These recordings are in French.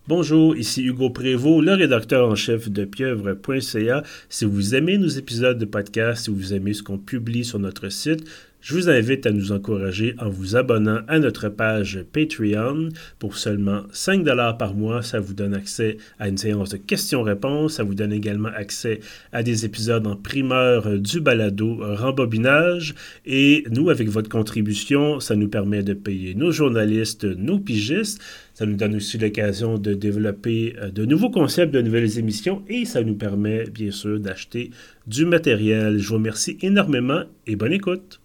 Bonjour, ici Hugo Prévost, le rédacteur en chef de pieuvre.ca. Si vous aimez nos épisodes de podcast, si vous aimez ce qu'on publie sur notre site, je vous invite à nous encourager en vous abonnant à notre page Patreon. Pour seulement 5 $ par mois, ça vous donne accès à une séance de questions-réponses. Ça vous donne également accès à des épisodes en primeur du balado Rembobinage. Et nous, avec votre contribution, ça nous permet de payer nos journalistes, nos pigistes. Ça nous donne aussi l'occasion de développer de nouveaux concepts, de nouvelles émissions et ça nous permet, bien sûr, d'acheter du matériel. Je vous remercie énormément et bonne écoute.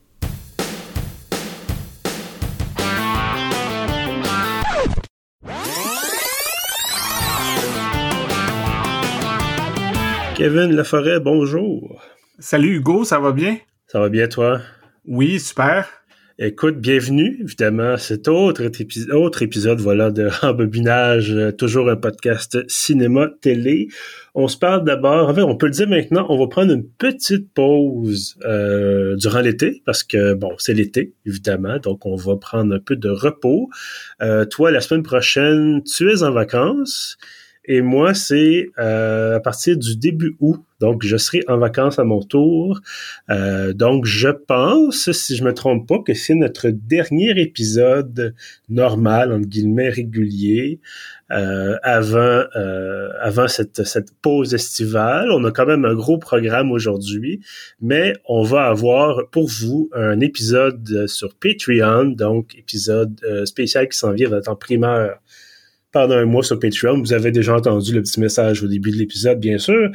Kevin Laforêt, bonjour. Salut Hugo, ça va bien? Ça va bien, toi? Oui, super. Écoute, bienvenue, évidemment, à cet autre épisode voilà, de Rembobinage, toujours un podcast cinéma-télé. On se parle d'abord, en fait, on peut le dire maintenant, on va prendre une petite pause durant l'été, parce que, bon, c'est l'été, évidemment, donc on va prendre un peu de repos. Toi, la semaine prochaine, tu es en vacances. Et moi, c'est à partir du début août. Donc, je serai en vacances à mon tour. Donc, je pense, si je me trompe pas, que c'est notre dernier épisode normal, entre guillemets, régulier, avant cette pause estivale. On a quand même un gros programme aujourd'hui, mais on va avoir pour vous un épisode sur Patreon, donc épisode spécial qui s'en vient, va être en primeur pendant un mois sur Patreon. Vous avez déjà entendu le petit message au début de l'épisode, bien sûr.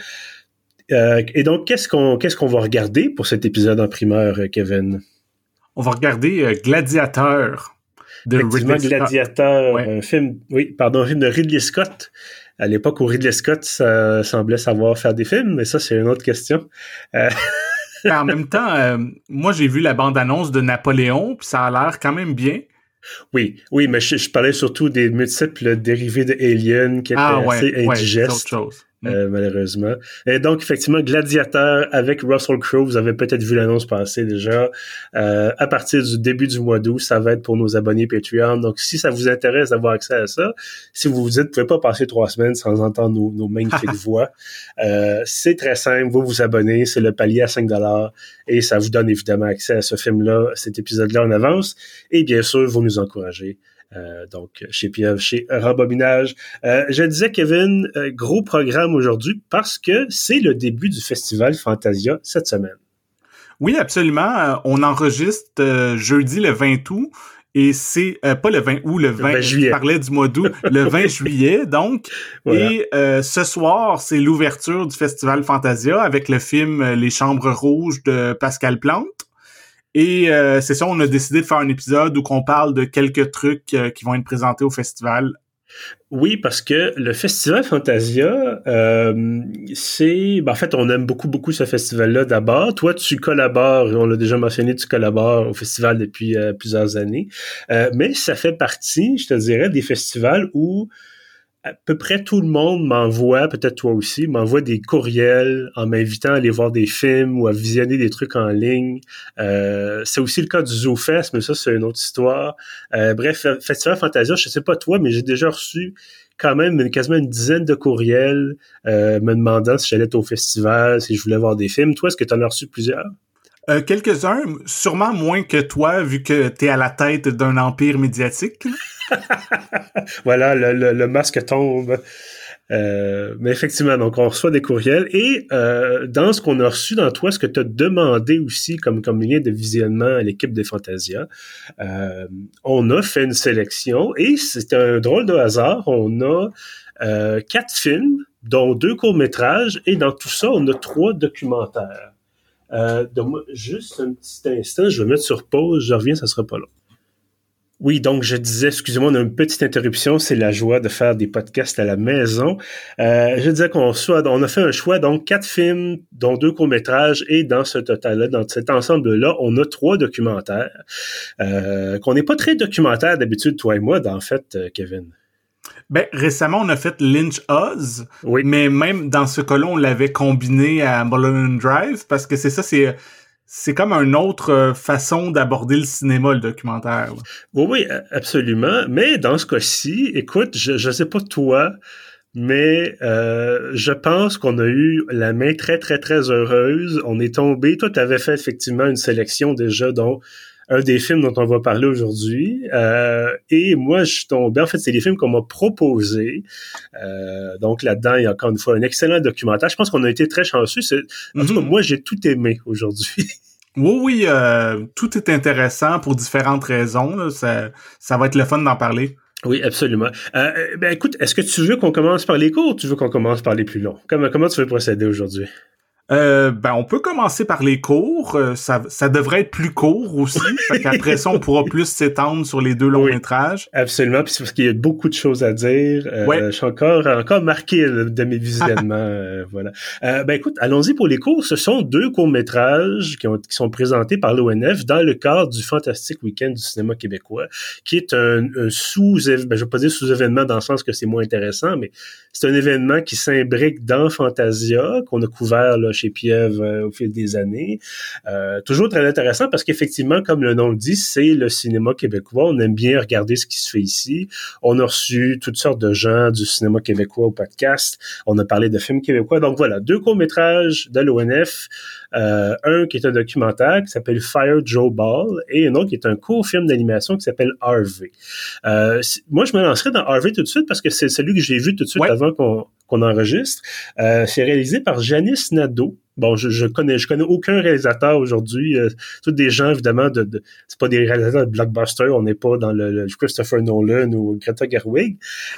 Et donc, qu'est-ce qu'on va regarder pour cet épisode en primeur, Kevin? On va regarder Gladiateur de Ridley Scott. Gladiateur, ouais. un film de Ridley Scott. À l'époque où Ridley Scott semblait savoir faire des films, mais ça, c'est une autre question. En même temps, moi, j'ai vu la bande-annonce de Napoléon, puis ça a l'air quand même bien. Oui, mais je parlais surtout des multiples dérivés de Alien qui étaient assez indigestes, c'est autre chose. Malheureusement. Et donc, effectivement, Gladiateur avec Russell Crowe, vous avez peut-être vu l'annonce passer déjà. À partir du début du mois d'août, ça va être pour nos abonnés Patreon. Donc, si ça vous intéresse d'avoir accès à ça, si vous vous dites, vous pouvez pas passer 3 semaines sans entendre nos magnifiques voix, c'est très simple. Vous vous abonnez, c'est le palier à 5 $ et ça vous donne évidemment accès à ce film-là, cet épisode-là en avance. Et bien sûr, vous nous encouragez. Donc, chez Pieuvre, chez Rembobinage. Je disais, Kevin, gros programme aujourd'hui parce que c'est le début du festival Fantasia cette semaine. Oui, absolument. On enregistre jeudi le 20 août et c'est pas le 20 août, le 20 juillet. Je parlais du mois d'août, le 20 juillet, donc. Voilà. Et ce soir, c'est l'ouverture du festival Fantasia avec le film Les Chambres Rouges de Pascal Plante. Et c'est ça, on a décidé de faire un épisode où on parle de quelques trucs qui vont être présentés au festival. Oui, parce que le festival Fantasia, en fait, on aime beaucoup ce festival-là d'abord. Toi, tu collabores, on l'a déjà mentionné, tu collabores au festival depuis plusieurs années. Mais ça fait partie, je te dirais, des festivals où à peu près tout le monde m'envoie, peut-être toi aussi, m'envoie des courriels en m'invitant à aller voir des films ou à visionner des trucs en ligne. C'est aussi le cas du ZooFest, mais ça, c'est une autre histoire. Bref, Festival Fantasia, je sais pas toi, mais j'ai déjà reçu quand même quasiment une dizaine de courriels me demandant si j'allais être au festival, si je voulais voir des films. Toi, est-ce que tu en as reçu plusieurs? Quelques-uns, sûrement moins que toi, vu que t'es à la tête d'un empire médiatique. Voilà, le masque tombe. Mais effectivement, donc on reçoit des courriels et dans ce qu'on a reçu dans toi, ce que tu as demandé aussi comme lien de visionnement à l'équipe des Fantasia, on a fait une sélection et c'était un drôle de hasard. On a 4 films, dont 2 courts-métrages et dans tout ça, on a 3 documentaires. Donc, juste un petit instant, je vais mettre sur pause, je reviens, ça sera pas long. Oui, donc je disais, excusez-moi, on a une petite interruption, c'est la joie de faire des podcasts à la maison. Je disais on a fait un choix, donc 4 films, dont 2 courts-métrages, et dans ce total-là, dans cet ensemble-là, on a 3 documentaires. Qu'on n'est pas très documentaire d'habitude, toi et moi, en fait, Kevin. Ben, récemment, on a fait Lynch Oz, oui. Mais même dans ce cas-là, on l'avait combiné à Mulholland Drive, parce que c'est ça, c'est c'est comme une autre façon d'aborder le cinéma, le documentaire. Là. Oui, absolument. Mais dans ce cas-ci, écoute, je sais pas toi, mais je pense qu'on a eu la main très, très, très heureuse. On est tombé. Toi, tu avais fait effectivement une sélection déjà, dont un des films dont on va parler aujourd'hui. Et moi, je suis tombé. En fait, c'est des films qu'on m'a proposés. Donc là-dedans, il y a encore une fois un excellent documentaire. Je pense qu'on a été très chanceux. En tout cas, moi, j'ai tout aimé aujourd'hui. Oui, tout est intéressant pour différentes raisons. Là. Ça va être le fun d'en parler. Oui, absolument. Ben écoute, est-ce que tu veux qu'on commence par les courts ou tu veux qu'on commence par les plus longs? Comment tu veux procéder aujourd'hui? On peut commencer par les courts. Ça devrait être plus court aussi. Fait qu'après ça, on pourra plus s'étendre sur les deux longs métrages. Absolument. Puis c'est parce qu'il y a beaucoup de choses à dire. Je suis encore marqué de mes visionnements. Voilà. Écoute, allons-y pour les courts. Ce sont 2 courts-métrages qui sont présentés par l'ONF dans le cadre du Fantastique Week-end du cinéma québécois, qui est un je vais pas dire sous-événement dans le sens que c'est moins intéressant, mais c'est un événement qui s'imbrique dans Fantasia, qu'on a couvert là, chez Piève au fil des années. Toujours très intéressant parce qu'effectivement, comme le nom le dit, c'est le cinéma québécois. On aime bien regarder ce qui se fait ici. On a reçu toutes sortes de gens du cinéma québécois au podcast. On a parlé de films québécois. Donc voilà, 2 courts-métrages de l'ONF. Un qui est un documentaire qui s'appelle Fire Joe Ball et un autre qui est un court film d'animation qui s'appelle Harvey. Moi, je me lancerai dans Harvey tout de suite parce que c'est celui que j'ai vu tout de suite avant qu'on enregistre. C'est réalisé par Janice Nadeau. Bon, je connais aucun réalisateur aujourd'hui. Tous des gens, évidemment, c'est pas des réalisateurs de blockbuster. On n'est pas dans le Christopher Nolan ou Greta Gerwig.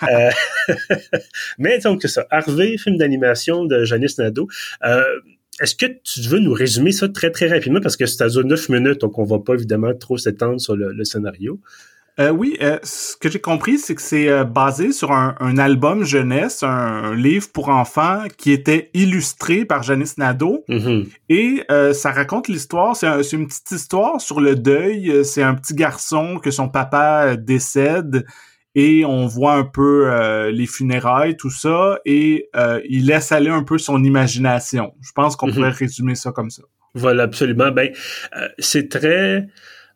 Mais donc, c'est ça. Harvey, film d'animation de Janice Nadeau. Est-ce que tu veux nous résumer ça très, très rapidement? Parce que c'est à 9 minutes, donc on va pas évidemment trop s'étendre sur le scénario. Oui, ce que j'ai compris, c'est que c'est basé sur un album jeunesse, un livre pour enfants qui était illustré par Janice Nadeau. Mm-hmm. Et ça raconte l'histoire, c'est une petite histoire sur le deuil. C'est un petit garçon que son papa décède et on voit un peu les funérailles, tout ça, et il laisse aller un peu son imagination. Je pense qu'on pourrait résumer ça comme ça. Voilà, absolument. C'est très...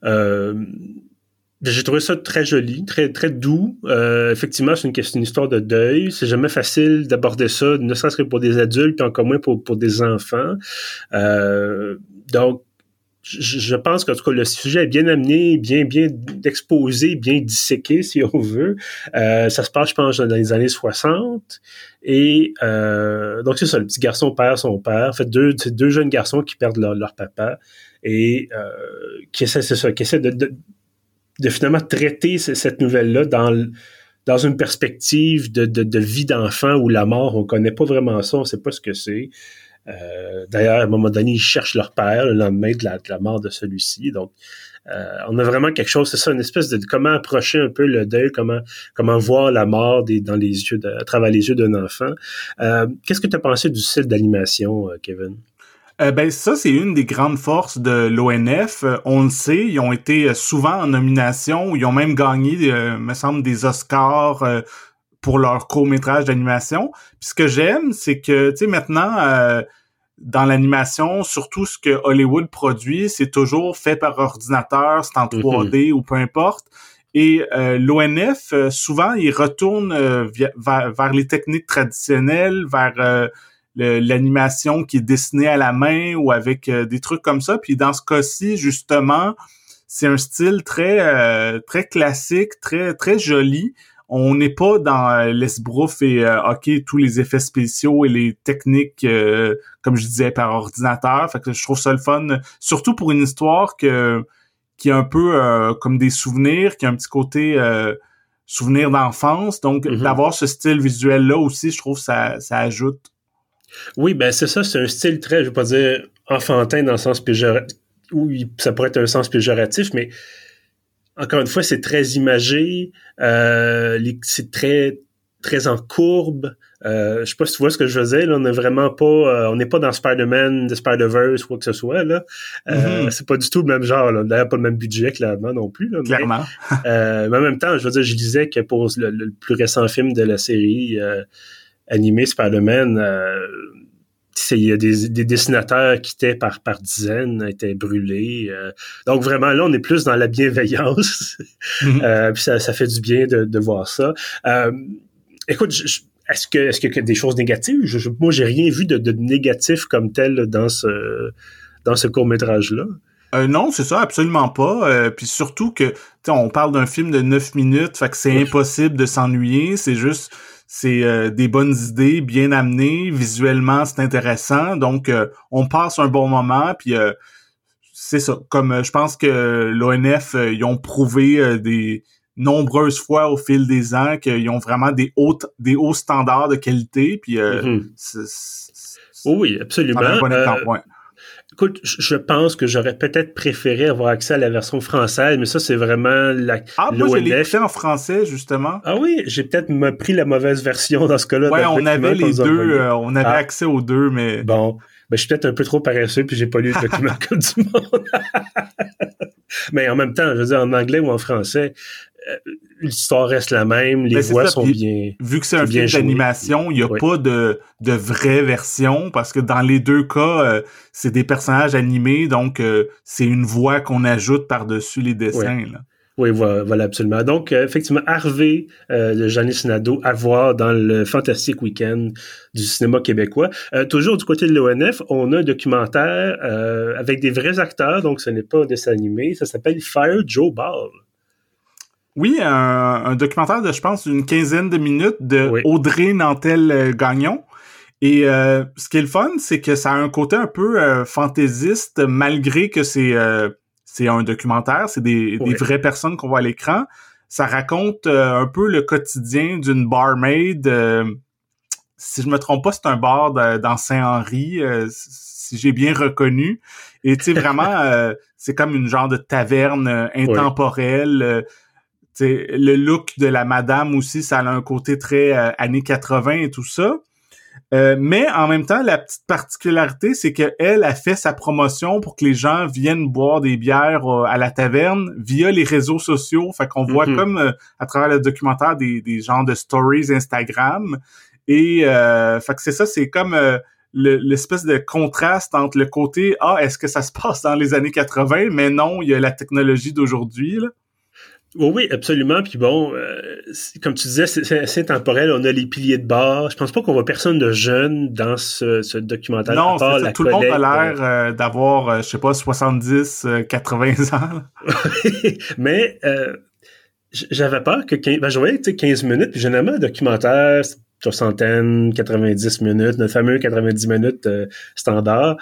j'ai trouvé ça très joli, très très doux. Effectivement, c'est une histoire de deuil. C'est jamais facile d'aborder ça, ne serait-ce que pour des adultes, puis encore moins pour des enfants. Donc, je pense qu'en tout cas, le sujet est bien amené, bien exposé, bien disséqué, si on veut. Ça se passe, je pense, dans les années 60. Et donc, c'est ça, le petit garçon perd son père. En fait, deux jeunes garçons qui perdent leur papa et qui essaient de finalement traiter cette nouvelle-là dans une perspective de vie d'enfant où la mort, on connaît pas vraiment ça, on sait pas ce que c'est. D'ailleurs, à un moment donné, ils cherchent leur père le lendemain de la mort de celui-ci. Donc, on a vraiment quelque chose, c'est ça, une espèce de comment approcher un peu le deuil, comment voir la mort dans les yeux à travers les yeux d'un enfant. Qu'est-ce que tu as pensé du style d'animation, Kevin? Ça, c'est une des grandes forces de l'ONF. On le sait, ils ont été souvent en nomination, ils ont même gagné, me semble, des Oscars pour leur court-métrage d'animation. Puis ce que j'aime, c'est que, tu sais, maintenant, dans l'animation, surtout ce que Hollywood produit, c'est toujours fait par ordinateur, c'est en 3D ou peu importe. Et l'ONF, souvent, ils retournent vers les techniques traditionnelles, vers l'animation qui est dessinée à la main ou avec des trucs comme ça. Puis dans ce cas-ci, justement, c'est un style très très classique, très très joli. On n'est pas dans l'esbrouf et tous les effets spéciaux et les techniques, comme je disais, par ordinateur. Fait que je trouve ça le fun, surtout pour une histoire qui est un peu comme des souvenirs, qui a un petit côté souvenir d'enfance. Donc, d'avoir ce style visuel-là aussi, je trouve ça ajoute. Oui, c'est ça, c'est un style très, je vais pas dire enfantin dans le sens péjoratif, oui, ça pourrait être un sens péjoratif, mais encore une fois, c'est très imagé, c'est très très en courbe. Je sais pas si tu vois ce que je faisais, là, on n'est vraiment pas, on n'est pas dans Spider-Man, The Spider-Verse ou quoi que ce soit, là. C'est pas du tout le même genre, là. D'ailleurs, pas le même budget, clairement, non plus, là. Clairement. Mais en même temps, je veux dire, je disais que pour le plus récent film de la série animée Spider-Man, il y a des dessinateurs qui étaient par dizaines, étaient brûlés. Donc vraiment, là, on est plus dans la bienveillance. Puis ça fait du bien de voir ça. Écoute, est-ce qu'il y a des choses négatives? Moi, j'ai rien vu de négatif comme tel dans ce court-métrage-là. Non, c'est ça, absolument pas. Puis surtout que, on parle d'un film de 9 minutes, fait que c'est impossible de s'ennuyer. C'est des bonnes idées, bien amenées, visuellement c'est intéressant, donc on passe un bon moment, puis c'est ça. Comme je pense que l'ONF, ils ont prouvé des nombreuses fois au fil des ans qu'ils ont vraiment des hauts standards de qualité, puis oui, absolument. Un bon exemple, ouais. Écoute, je pense que j'aurais peut-être préféré avoir accès à la version française, mais ça, c'est vraiment moi, je l'ai écouté en français, justement. Ah oui? J'ai peut-être pris la mauvaise version dans ce cas-là. Ouais, on avait les deux, on avait accès aux deux, mais... Bon, je suis peut-être un peu trop paresseux, puis j'ai pas lu le document comme du monde. Mais en même temps, je veux dire, en anglais ou en français, l'histoire reste la même, les voix sont bien. Vu que c'est un film d'animation, il n'y a pas de vraie version, parce que dans les deux cas, c'est des personnages animés, donc c'est une voix qu'on ajoute par-dessus les dessins. Là. Oui, voilà, absolument. Donc, effectivement, Harvey de Janice Nadeau à voir dans le fantastique week-end du cinéma québécois. Toujours du côté de l'ONF, on a un documentaire avec des vrais acteurs, donc ce n'est pas un dessin animé. Ça s'appelle Fire Joe Ball. Oui, un documentaire de, je pense, une quinzaine de minutes de Audrey Nantel-Gagnon. Et ce qui est le fun, c'est que ça a un côté un peu fantaisiste, malgré que c'est un documentaire, c'est des vraies personnes qu'on voit à l'écran. Ça raconte un peu le quotidien d'une barmaid. Si je me trompe pas, c'est un bar dans Saint-Henri, si j'ai bien reconnu. Et tu sais, vraiment, c'est comme une genre de taverne intemporelle. Le look de la madame aussi, ça a un côté très années 80 et tout ça. Mais en même temps, la petite particularité, c'est qu'elle a fait sa promotion pour que les gens viennent boire des bières à la taverne via les réseaux sociaux. Fait qu'on voit comme à travers le documentaire des genres de stories Instagram. Et fait que c'est ça, c'est comme l'espèce de contraste entre le côté « Ah, est-ce que ça se passe dans les années 80? » Mais non, il y a la technologie d'aujourd'hui, là. Oui, absolument. Puis bon, comme tu disais, c'est assez temporel. On a les piliers de bar. Je pense pas qu'on voit personne de jeune dans ce documentaire. Non, c'est ça. Tout le monde a l'air d'avoir, je sais pas, 70, 80 ans. Mais j'avais peur que je voyais 15 minutes. Puis généralement, un documentaire, soixantaine, 90 minutes, notre fameux 90 minutes standard.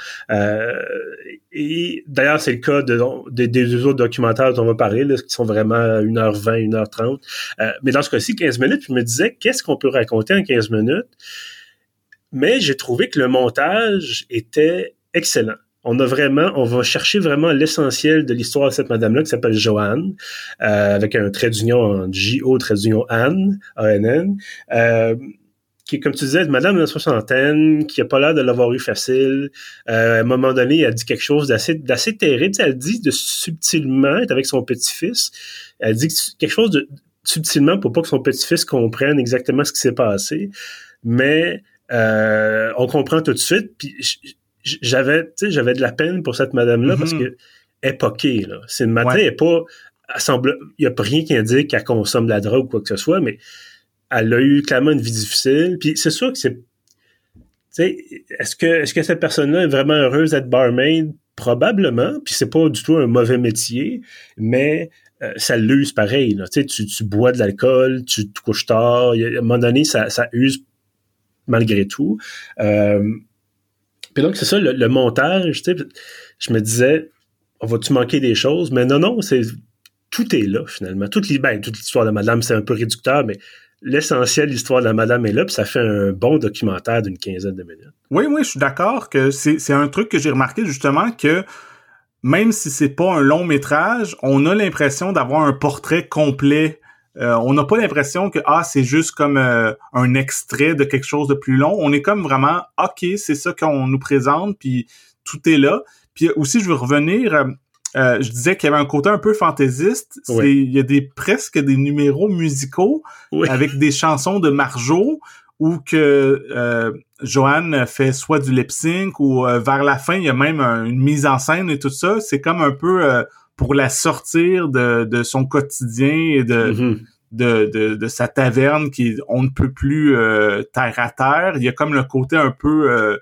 Et d'ailleurs, c'est le cas des deux autres documentaires dont on va parler, là, qui sont vraiment 1h20, 1h30. Mais dans ce cas-ci, 15 minutes, je me disais, qu'est-ce qu'on peut raconter en 15 minutes? Mais j'ai trouvé que le montage était excellent. On va chercher vraiment l'essentiel de l'histoire de cette madame-là qui s'appelle Joanne, avec un trait d'union en J-O, trait d'union Anne, A-N-N, qui est, comme tu disais, une madame de la soixantaine, qui a pas l'air de l'avoir eu facile. À un moment donné, elle dit quelque chose d'assez terrible. Elle dit subtilement, être avec son petit-fils, elle dit quelque chose de subtilement pour pas que son petit-fils comprenne exactement ce qui s'est passé. Mais on comprend tout de suite. Puis j'avais de la peine pour cette madame-là parce que elle est poquée, là. C'est une madame, elle est pas, il y a pas rien qui indique qu'elle consomme de la drogue ou quoi que ce soit, mais elle a eu clairement une vie difficile. Puis c'est sûr que c'est, est-ce que cette personne-là est vraiment heureuse d'être barmaid? Probablement. Puis c'est pas du tout un mauvais métier, mais ça l'use pareil, là. Tu bois de l'alcool, tu te couches tard. À un moment donné, ça use malgré tout. Puis donc, c'est ça, le montage, je me disais, on va-tu manquer des choses? Mais non, tout est là, finalement. Toute l'histoire de madame, c'est un peu réducteur, mais l'essentiel de l'histoire de la madame est là, puis ça fait un bon documentaire d'une quinzaine de minutes. Oui, je suis d'accord que c'est un truc que j'ai remarqué, justement, que même si c'est pas un long métrage, on a l'impression d'avoir un portrait complet. On n'a pas l'impression que c'est juste comme un extrait de quelque chose de plus long. On est comme vraiment, OK, c'est ça qu'on nous présente, puis tout est là. Puis aussi, je veux revenir... je disais qu'il y avait un côté un peu fantaisiste. Il y a presque des numéros musicaux avec des chansons de Marjo où que Joanne fait soit du lip-sync ou vers la fin, il y a même une mise en scène et tout ça. C'est comme un peu pour la sortir de son quotidien et de sa taverne qui on ne peut plus terre à terre. Il y a comme le côté un peu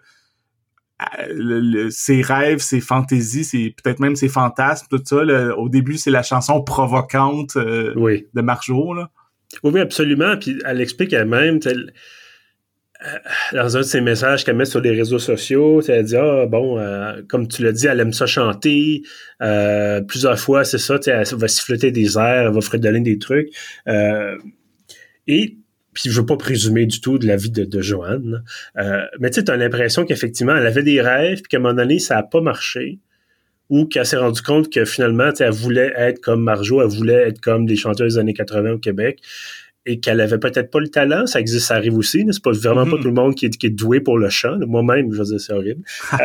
ses rêves, ses fantaisies, peut-être même ses fantasmes, tout ça. Au début, c'est la chanson provocante de Marjo, là. Oui, absolument. Puis elle explique elle-même, dans un de ses messages qu'elle met sur les réseaux sociaux, elle dit comme tu l'as dit, elle aime ça chanter. Plusieurs fois, c'est ça, elle va siffloter des airs, elle va fredonner des trucs. Et puis je veux pas présumer du tout de la vie de Joanne. Mais tu sais, t'as l'impression qu'effectivement, elle avait des rêves, puis qu'à un moment donné, ça a pas marché. Ou qu'elle s'est rendue compte que finalement, elle voulait être comme Marjo, elle voulait être comme des chanteuses des années 80 au Québec, et qu'elle avait peut-être pas le talent. Ça existe, ça arrive aussi. C'est pas vraiment pas tout le monde qui est doué pour le chant. Moi-même, je veux dire, c'est horrible.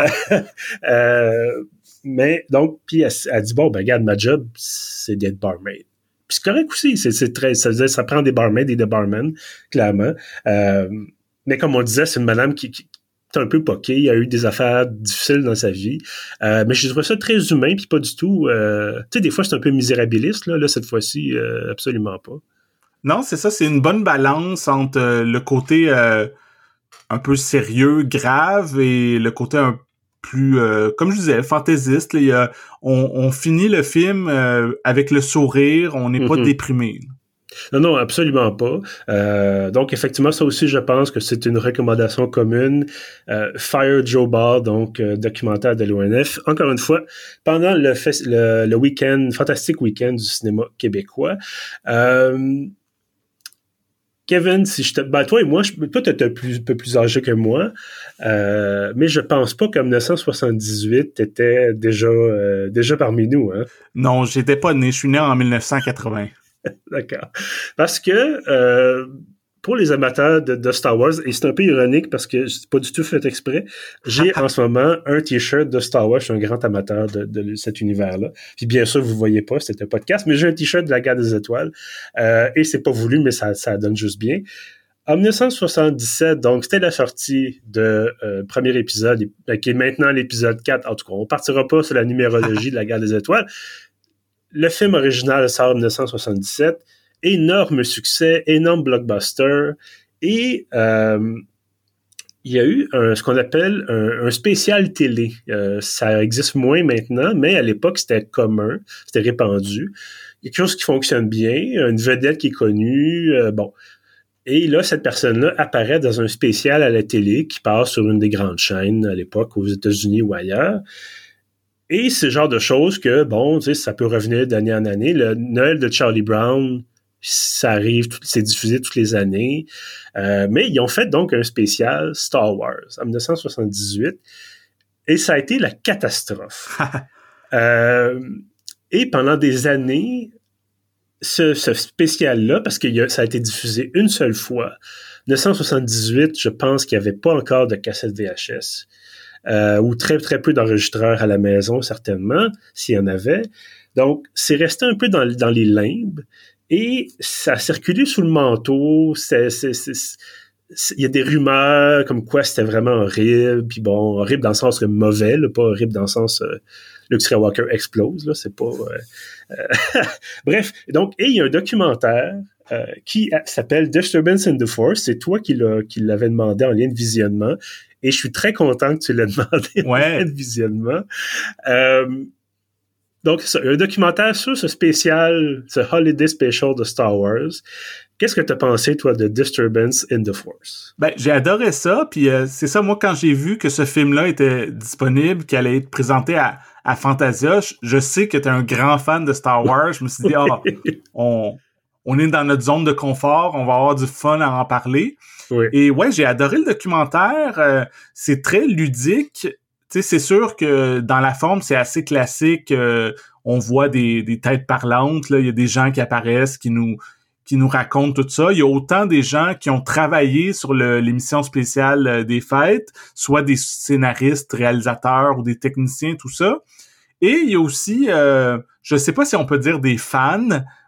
Mais donc, puis elle dit, regarde, ma job, c'est d'être barmaid. Puis c'est correct aussi. Ça prend des barmaids et des barmen, clairement. Mais comme on disait, c'est une madame qui est un peu poquée. Il y a eu des affaires difficiles dans sa vie. Mais je trouve ça très humain, puis pas du tout... tu sais, des fois, c'est un peu misérabiliste. Là cette fois-ci, absolument pas. Non, c'est ça. C'est une bonne balance entre le côté un peu sérieux, grave, et le côté un plus, comme je disais, fantaisiste. Là, on finit le film avec le sourire. On n'est pas déprimé. Non, absolument pas. Donc, effectivement, ça aussi, je pense que c'est une recommandation commune. Fire Joe Ball, donc documentaire de l'ONF. Encore une fois, pendant le week-end, fantastique week-end du cinéma québécois. Kevin, si je te... toi et moi, toi, t'es un peu plus âgé que moi, mais je pense pas qu'en 1978, t'étais déjà parmi nous, hein? Non, j'étais pas né. Je suis né en 1980. D'accord. Parce que pour les amateurs de Star Wars, et c'est un peu ironique parce que c'est pas du tout fait exprès, j'ai en ce moment un t-shirt de Star Wars. Je suis un grand amateur de cet univers-là. Puis bien sûr, vous voyez pas, c'était un podcast, mais j'ai un t-shirt de la Guerre des Étoiles. Et c'est pas voulu, mais ça donne juste bien. En 1977, donc, c'était la sortie de premier épisode, qui est maintenant l'épisode 4. En tout cas, on partira pas sur la numérologie de la Guerre des Étoiles. Le film original sort en 1977. Énorme succès, énorme blockbuster. Et il y a eu ce qu'on appelle un spécial télé. Ça existe moins maintenant, mais à l'époque, c'était commun, c'était répandu. Il y a quelque chose qui fonctionne bien, une vedette qui est connue, bon. Et là, cette personne-là apparaît dans un spécial à la télé qui passe sur une des grandes chaînes à l'époque, aux États-Unis ou ailleurs. Et c'est le genre de choses que, bon, tu sais, ça peut revenir d'année en année. Le Noël de Charlie Brown, ça arrive, c'est diffusé toutes les années. Mais ils ont fait donc un spécial Star Wars en 1978 et ça a été la catastrophe. Et pendant des années, ce spécial-là, parce que ça a été diffusé une seule fois, 1978, je pense qu'il n'y avait pas encore de cassette VHS. Ou très, très peu d'enregistreurs à la maison, certainement, s'il y en avait. Donc, c'est resté un peu dans les limbes. Et ça a circulé sous le manteau. Il y a des rumeurs comme quoi c'était vraiment horrible. Puis bon, horrible dans le sens mauvais, là, pas horrible dans le sens Luke Skywalker explose. Là, c'est pas. Bref, donc, et il y a un documentaire qui s'appelle Disturbance in the Force. C'est toi qui l'avais demandé en lien de visionnement. Et je suis très content que tu l'aies demandé en lien de visionnement. Donc, c'est un documentaire sur ce spécial, ce Holiday Special de Star Wars. Qu'est-ce que tu as pensé, toi, de Disturbance in the Force? Ben, j'ai adoré ça, puis c'est ça, moi, quand j'ai vu que ce film-là était disponible, qu'il allait être présenté à Fantasia, je sais que tu es un grand fan de Star Wars. Je me suis dit, on est dans notre zone de confort, on va avoir du fun à en parler. Oui. Et ouais, j'ai adoré le documentaire. C'est très ludique. Tu sais, c'est sûr que dans la forme, c'est assez classique. On voit des têtes parlantes. Là, il y a des gens qui apparaissent, qui nous racontent tout ça. Il y a autant des gens qui ont travaillé sur l'émission spéciale des fêtes, soit des scénaristes, réalisateurs ou des techniciens, tout ça. Et il y a aussi, je sais pas si on peut dire des fans,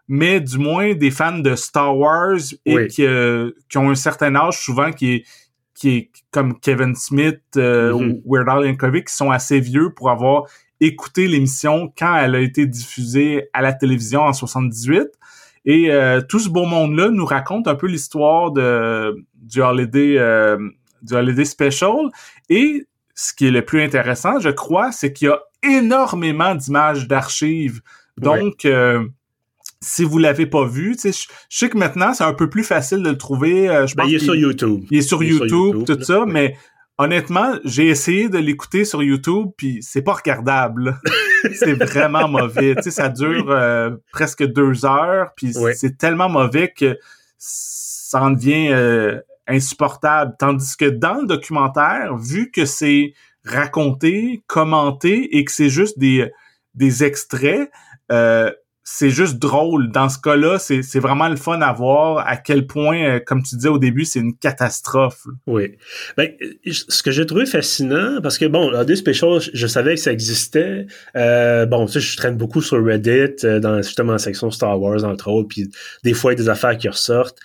mais du moins des fans de Star Wars et qui ont un certain âge, souvent qui est comme Kevin Smith ou Weird Al Yankovic, qui sont assez vieux pour avoir écouté l'émission quand elle a été diffusée à la télévision en 78. Et tout ce beau monde-là nous raconte un peu l'histoire du Holiday Special. Et ce qui est le plus intéressant, je crois, c'est qu'il y a énormément d'images d'archives. Donc, si vous l'avez pas vu, tu sais, je sais que maintenant, c'est un peu plus facile de le trouver. Il est sur YouTube. Il est sur YouTube, tout ça, mais honnêtement, j'ai essayé de l'écouter sur YouTube, puis c'est pas regardable. C'est vraiment mauvais. Tu sais, ça dure presque 2 heures, puis c'est tellement mauvais que ça en devient insupportable. Tandis que dans le documentaire, vu que c'est raconté, commenté, et que c'est juste des extraits, c'est juste drôle. Dans ce cas-là, c'est vraiment le fun à voir à quel point, comme tu disais au début, c'est une catastrophe. Oui. Ce que j'ai trouvé fascinant, parce que bon, Holiday Special, je savais que ça existait. Tu sais, je traîne beaucoup sur Reddit, justement dans la section Star Wars, entre autres, puis des fois, il y a des affaires qui ressortent.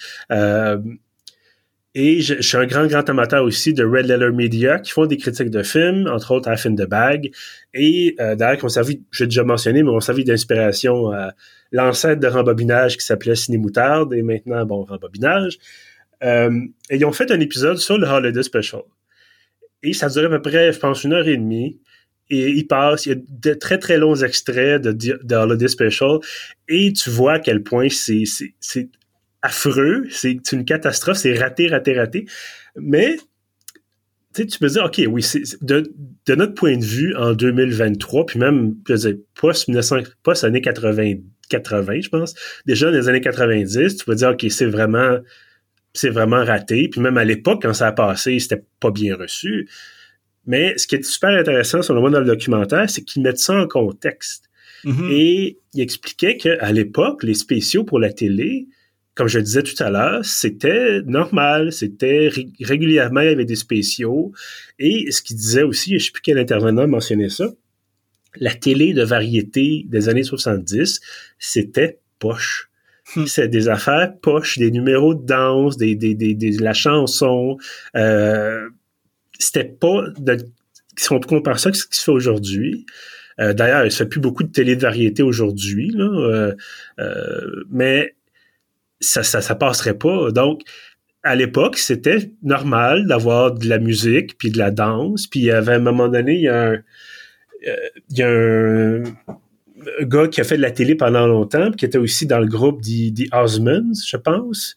Et je suis un grand amateur aussi de Red Letter Media, qui font des critiques de films, entre autres Half in the Bag, et d'ailleurs, qu'on servi, j'ai déjà mentionné, mais on servi d'inspiration à l'ancêtre de Rembobinage qui s'appelait Ciné-Moutarde, et maintenant, Rembobinage. Et ils ont fait un épisode sur le Holiday Special. Et ça durait à peu près, je pense, 1h30. Et il y a de très, très longs extraits de Holiday Special, et tu vois à quel point c'est affreux, c'est une catastrophe, c'est raté. Mais tu sais, tu peux dire, OK, oui, c'est de notre point de vue en 2023, puis même, je veux dire, post années 80, je pense, déjà dans les années 90, tu peux dire, OK, c'est vraiment raté. Puis même à l'époque, quand ça a passé, c'était pas bien reçu. Mais ce qui est super intéressant, selon moi, dans le documentaire, c'est qu'ils mettent ça en contexte. Mm-hmm. Et ils expliquaient qu'à l'époque, les spéciaux pour la télé, comme je le disais tout à l'heure, c'était normal, c'était régulièrement, il y avait des spéciaux. Et ce qu'il disait aussi, je ne sais plus quel intervenant mentionnait ça, la télé de variété des années 70, c'était poche. C'est des affaires poches, des numéros de danse, de la chanson. C'était pas... Si on compare ça avec ce qui se fait aujourd'hui, d'ailleurs, il se fait plus beaucoup de télé de variété aujourd'hui, là, mais ça passerait pas. Donc, à l'époque, c'était normal d'avoir de la musique puis de la danse. Puis, il y avait à un moment donné, il y a un gars qui a fait de la télé pendant longtemps, qui était aussi dans le groupe The Osmonds, je pense,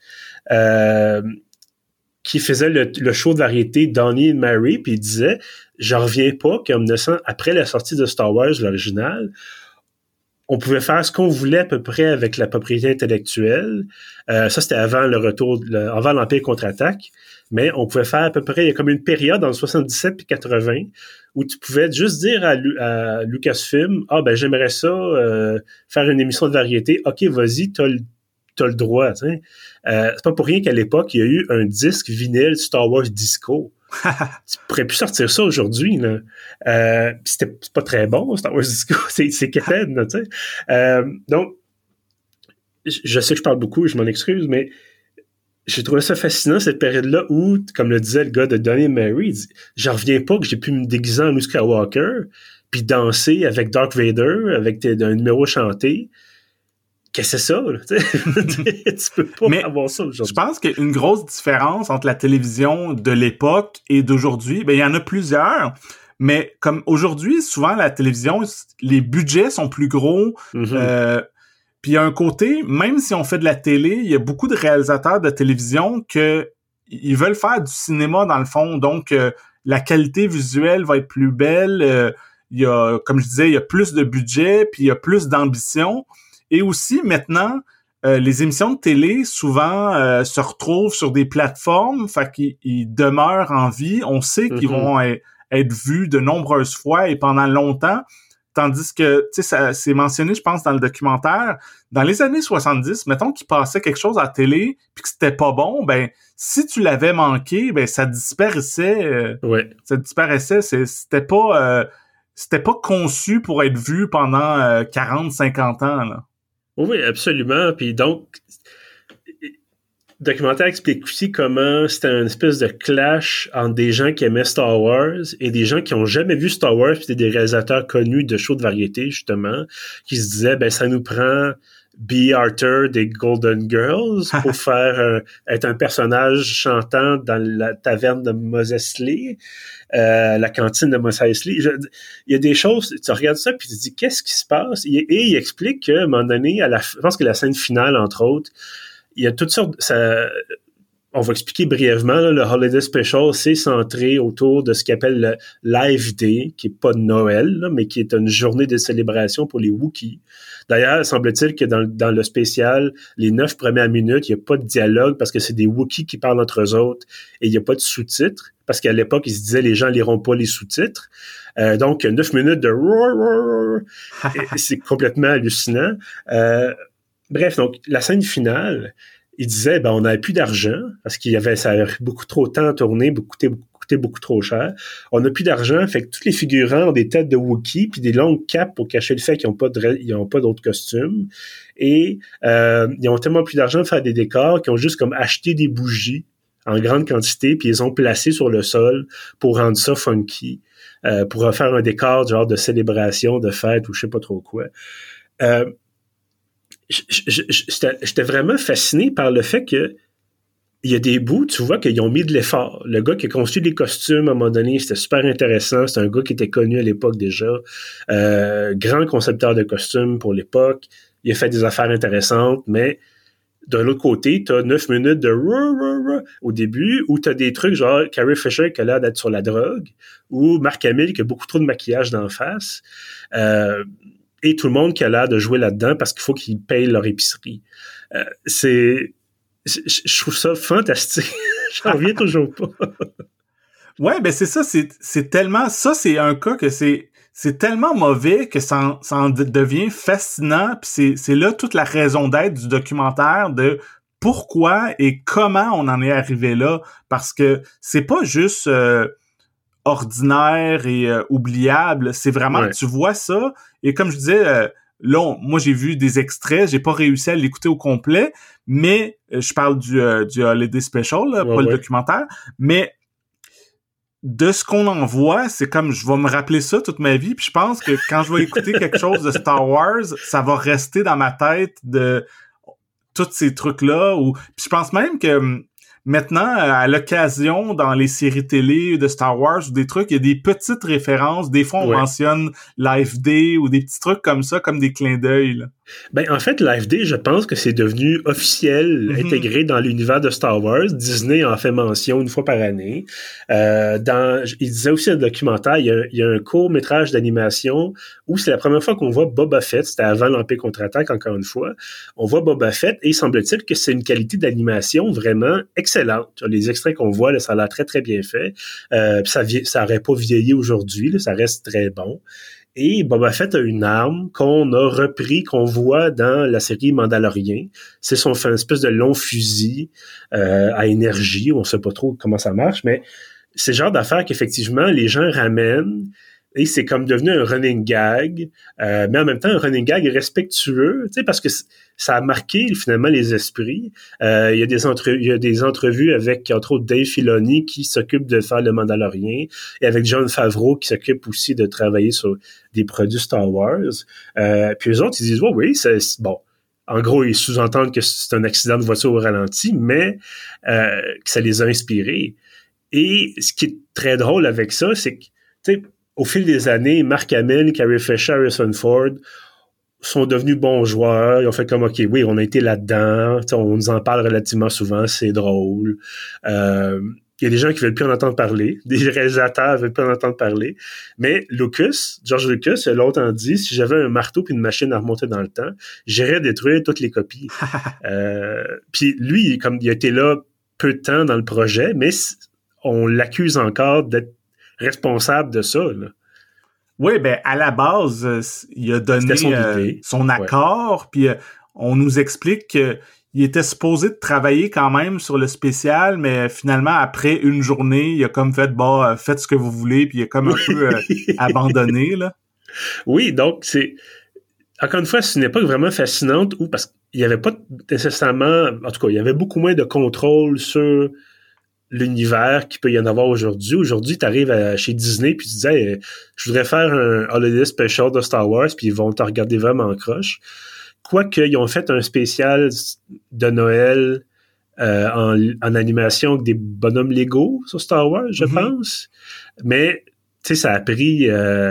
qui faisait le show de variété Donnie and Mary, puis il disait, j'en reviens pas qu'en 1900, après la sortie de Star Wars, l'original, on pouvait faire ce qu'on voulait à peu près avec la propriété intellectuelle. Ça, c'était avant avant l'Empire contre-attaque. Mais on pouvait faire à peu près, il y a comme une période en 77 puis 80 où tu pouvais juste dire à Lucasfilm, j'aimerais ça faire une émission de variété. OK, vas-y, t'as le droit. C'est pas pour rien qu'à l'époque, il y a eu un disque vinyle Star Wars Disco. Tu pourrais plus sortir ça aujourd'hui, là. C'est pas très bon, Star Wars Disco. C'est quétaine, tu sais. Donc, je sais que je parle beaucoup et je m'en excuse, mais j'ai trouvé ça fascinant, cette période-là où, comme le disait le gars de Donnie and Mary, il dit, j'en reviens pas que j'ai pu me déguiser en Luke Skywalker puis danser avec Darth Vader, avec un numéro chanté. Qu'est-ce que c'est ça, là? Tu peux pas avoir ça aujourd'hui. Je pense qu'il y a une grosse différence entre la télévision de l'époque et d'aujourd'hui. Il y en a plusieurs, mais comme aujourd'hui, souvent, la télévision, les budgets sont plus gros. Mm-hmm. Puis il y a un côté, même si on fait de la télé, il y a beaucoup de réalisateurs de télévision ils veulent faire du cinéma, dans le fond. Donc, la qualité visuelle va être plus belle. Il y a, comme je disais, il y a plus de budget, puis il y a plus d'ambition. Et aussi, maintenant, les émissions de télé, souvent, se retrouvent sur des plateformes, fait qu'ils demeurent en vie. On sait qu'ils vont être vus de nombreuses fois et pendant longtemps, tandis que, tu sais, c'est mentionné, je pense, dans le documentaire, dans les années 70, mettons qu'il passait quelque chose à la télé puis que c'était pas bon, si tu l'avais manqué, ça disparaissait. Ça disparaissait, c'était pas conçu pour être vu pendant 40-50 ans, là. Oui, absolument. Puis donc, le documentaire explique aussi comment c'était une espèce de clash entre des gens qui aimaient Star Wars et des gens qui ont jamais vu Star Wars, puis c'était des réalisateurs connus de shows de variété, justement, qui se disaient, ben, ça nous prend B. Arthur des Golden Girls pour faire être un personnage chantant dans la taverne de Mos Eisley, la cantine de Mos Eisley. Il y a des choses, tu regardes ça puis tu te dis, qu'est-ce qui se passe? Et il explique qu'à un moment donné, je pense que la scène finale, entre autres, il y a toutes sortes... On va expliquer brièvement, là, le Holiday Special, c'est centré autour de ce qu'il appelle le Live Day, qui est pas de Noël, là, mais qui est une journée de célébration pour les Wookiees. D'ailleurs, semble-t-il que dans le spécial, les 9 premières minutes, il n'y a pas de dialogue parce que c'est des Wookiees qui parlent entre eux autres et il n'y a pas de sous-titres, parce qu'à l'époque, ils se disaient les gens liront pas les sous-titres. Donc, 9 minutes de roar, roar, c'est complètement hallucinant. Bref, donc, la scène finale, il disait, ben, on n'avait plus d'argent parce ça avait beaucoup trop de temps à tourner, coûté beaucoup trop cher. On n'a plus d'argent, fait que tous les figurants ont des têtes de Wookiee puis des longues capes pour cacher le fait qu'ils n'ont pas d'autres costumes. Et ils ont tellement plus d'argent de faire des décors qu'ils ont juste comme acheté des bougies en grande quantité puis ils les ont placées sur le sol pour rendre ça funky, pour faire un décor genre de célébration, de fête ou je sais pas trop quoi. J'étais vraiment fasciné par le fait que il y a des bouts, tu vois, qu'ils ont mis de l'effort. Le gars qui a construit les costumes, à un moment donné, c'était super intéressant. C'était un gars qui était connu à l'époque déjà. Grand concepteur de costumes pour l'époque. Il a fait des affaires intéressantes, mais d'un autre côté, t'as 9 minutes de au début, où t'as des trucs genre Carrie Fisher qui a l'air d'être sur la drogue, ou Mark Hamill qui a beaucoup trop de maquillage d'en face. Et tout le monde qui a l'air de jouer là-dedans parce qu'il faut qu'ils payent leur épicerie. Je trouve ça fantastique. J'en reviens toujours pas. Ouais, ben c'est ça, c'est tellement... Ça, c'est un cas que c'est tellement mauvais que ça en devient fascinant, puis c'est là toute la raison d'être du documentaire de pourquoi et comment on en est arrivé là, parce que c'est pas juste... ordinaire et oubliable, c'est vraiment, tu vois ça, et comme je disais, là, moi j'ai vu des extraits, j'ai pas réussi à l'écouter au complet, mais je parle du Holiday Special, là, pas le documentaire, mais de ce qu'on en voit, c'est comme je vais me rappeler ça toute ma vie, puis je pense que quand je vais écouter quelque chose de Star Wars, ça va rester dans ma tête de tous ces trucs-là, puis je pense même que maintenant, à l'occasion, dans les séries télé de Star Wars ou des trucs, il y a des petites références. Des fois, on mentionne Live Day ou des petits trucs comme ça, comme des clins d'œil, là. Ben, en fait, Live Day, je pense que c'est devenu officiel, intégré dans l'univers de Star Wars. Disney en fait mention une fois par année. Il disait aussi dans le documentaire, il y a un court-métrage d'animation où c'est la première fois qu'on voit Boba Fett. C'était avant l'Empire contre-attaque, encore une fois. On voit Boba Fett et il semble-t-il que c'est une qualité d'animation vraiment excellente. Les extraits qu'on voit, là, ça a l'air très, très bien fait. Ça aurait pas vieilli aujourd'hui, là, ça reste très bon. Et Boba Fett a une arme qu'on a repris, qu'on voit dans la série Mandalorian. C'est son espèce de long fusil à énergie. On sait pas trop comment ça marche, mais c'est le genre d'affaire qu'effectivement les gens ramènent. Et c'est comme devenu un running gag, mais en même temps un running gag respectueux, tu sais, parce que ça a marqué finalement les esprits. Il y a des entrevues avec entre autres Dave Filoni qui s'occupe de faire le Mandalorian et avec Jon Favreau qui s'occupe aussi de travailler sur des produits Star Wars. Puis eux autres ils disent oui, c'est bon. En gros, ils sous-entendent que c'est un accident de voiture au ralenti, mais que ça les a inspirés. Et ce qui est très drôle avec ça, c'est que tu sais, au fil des années, Mark Hamill, Carrie Fisher, Harrison Ford sont devenus bons joueurs. Ils ont fait comme, OK, oui, on a été là-dedans. On nous en parle relativement souvent. C'est drôle. Il y a des gens qui veulent plus en entendre parler. Des réalisateurs veulent plus en entendre parler. Mais George Lucas, longtemps dit, si j'avais un marteau puis une machine à remonter dans le temps, j'irais détruire toutes les copies. Puis lui, comme il a été là peu de temps dans le projet, mais on l'accuse encore d'être responsable de ça, là. Oui, ben à la base, il a donné son accord, puis on nous explique qu'il était supposé de travailler quand même sur le spécial, mais finalement, après une journée, il a comme fait, faites ce que vous voulez, puis il a comme un peu abandonné, là. Oui, donc encore une fois, c'est une époque vraiment fascinante où, parce qu'il n'y avait pas nécessairement, en tout cas, il y avait beaucoup moins de contrôle sur l'univers qu'il peut y en avoir aujourd'hui. Aujourd'hui, tu arrives chez Disney puis tu dis hey, je voudrais faire un Holiday Special de Star Wars puis ils vont te regarder vraiment en croche. Quoique, ils ont fait un spécial de Noël en animation avec des bonhommes Lego sur Star Wars, je pense. Mais, tu sais, ça a pris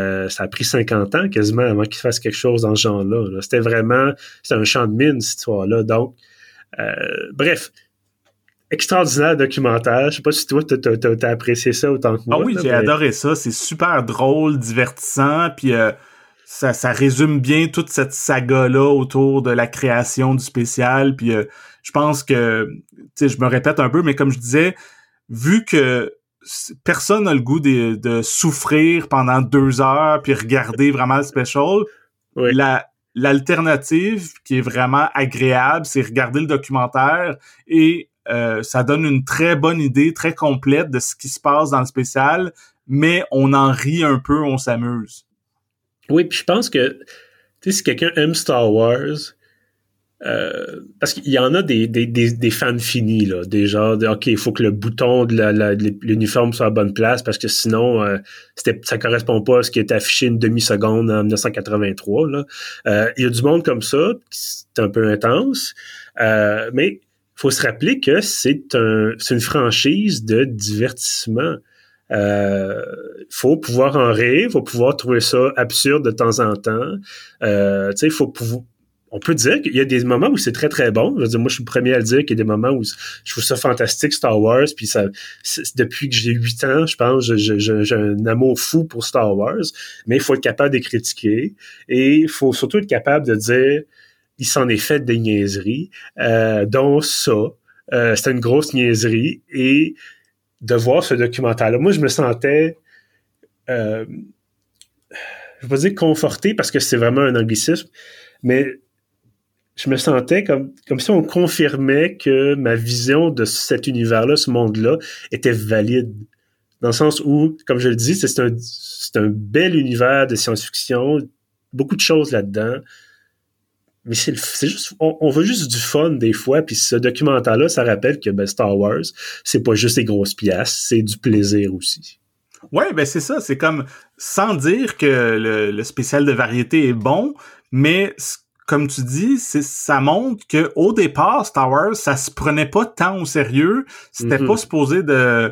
50 ans quasiment avant qu'ils fassent quelque chose dans ce genre-là. Là. C'était un champ de mine, cette histoire-là. Donc, bref, extraordinaire documentaire. Je sais pas si toi, t'as apprécié ça autant que moi. Ah oui, j'ai adoré ça. C'est super drôle, divertissant, puis ça résume bien toute cette saga-là autour de la création du spécial, puis je pense que, tu sais, je me répète un peu, mais comme je disais, vu que personne n'a le goût de souffrir pendant 2 heures puis regarder vraiment le special, oui. L'alternative qui est vraiment agréable, c'est regarder le documentaire et ça donne une très bonne idée, très complète de ce qui se passe dans le spécial, mais on en rit un peu, on s'amuse. Oui, puis je pense que, tu sais, si quelqu'un aime Star Wars, parce qu'il y en a des fans finis, là, des genres de, OK, il faut que le bouton de l'uniforme soit à la bonne place parce que sinon, ça correspond pas à ce qui est affiché une demi-seconde en 1983, là. Il y a du monde comme ça, c'est un peu intense, mais faut se rappeler que c'est une franchise de divertissement. Faut pouvoir en rire, faut pouvoir trouver ça absurde de temps en temps. Tu sais, on peut dire qu'il y a des moments où c'est très, très bon. Je veux dire, moi, je suis le premier à le dire qu'il y a des moments où je trouve ça fantastique, Star Wars, puis depuis que j'ai 8 ans, je pense, j'ai un amour fou pour Star Wars, mais il faut être capable de critiquer, et il faut surtout être capable de dire il s'en est fait des niaiseries, dont ça. C'était une grosse niaiserie, et de voir ce documentaire-là, moi, je me sentais... je vais pas dire conforté, parce que c'est vraiment un anglicisme, mais je me sentais comme si on confirmait que ma vision de cet univers-là, ce monde-là, était valide. Dans le sens où, comme je le dis, c'est un bel univers de science-fiction, beaucoup de choses là-dedans, mais c'est juste, on veut juste du fun des fois, puis ce documentaire-là, ça rappelle que Star Wars, c'est pas juste des grosses piastres, c'est du plaisir aussi. Ouais, ben c'est ça, c'est comme, sans dire que le spécial de variété est bon, mais comme tu dis, ça montre que au départ, Star Wars, ça se prenait pas tant au sérieux. C'était pas supposé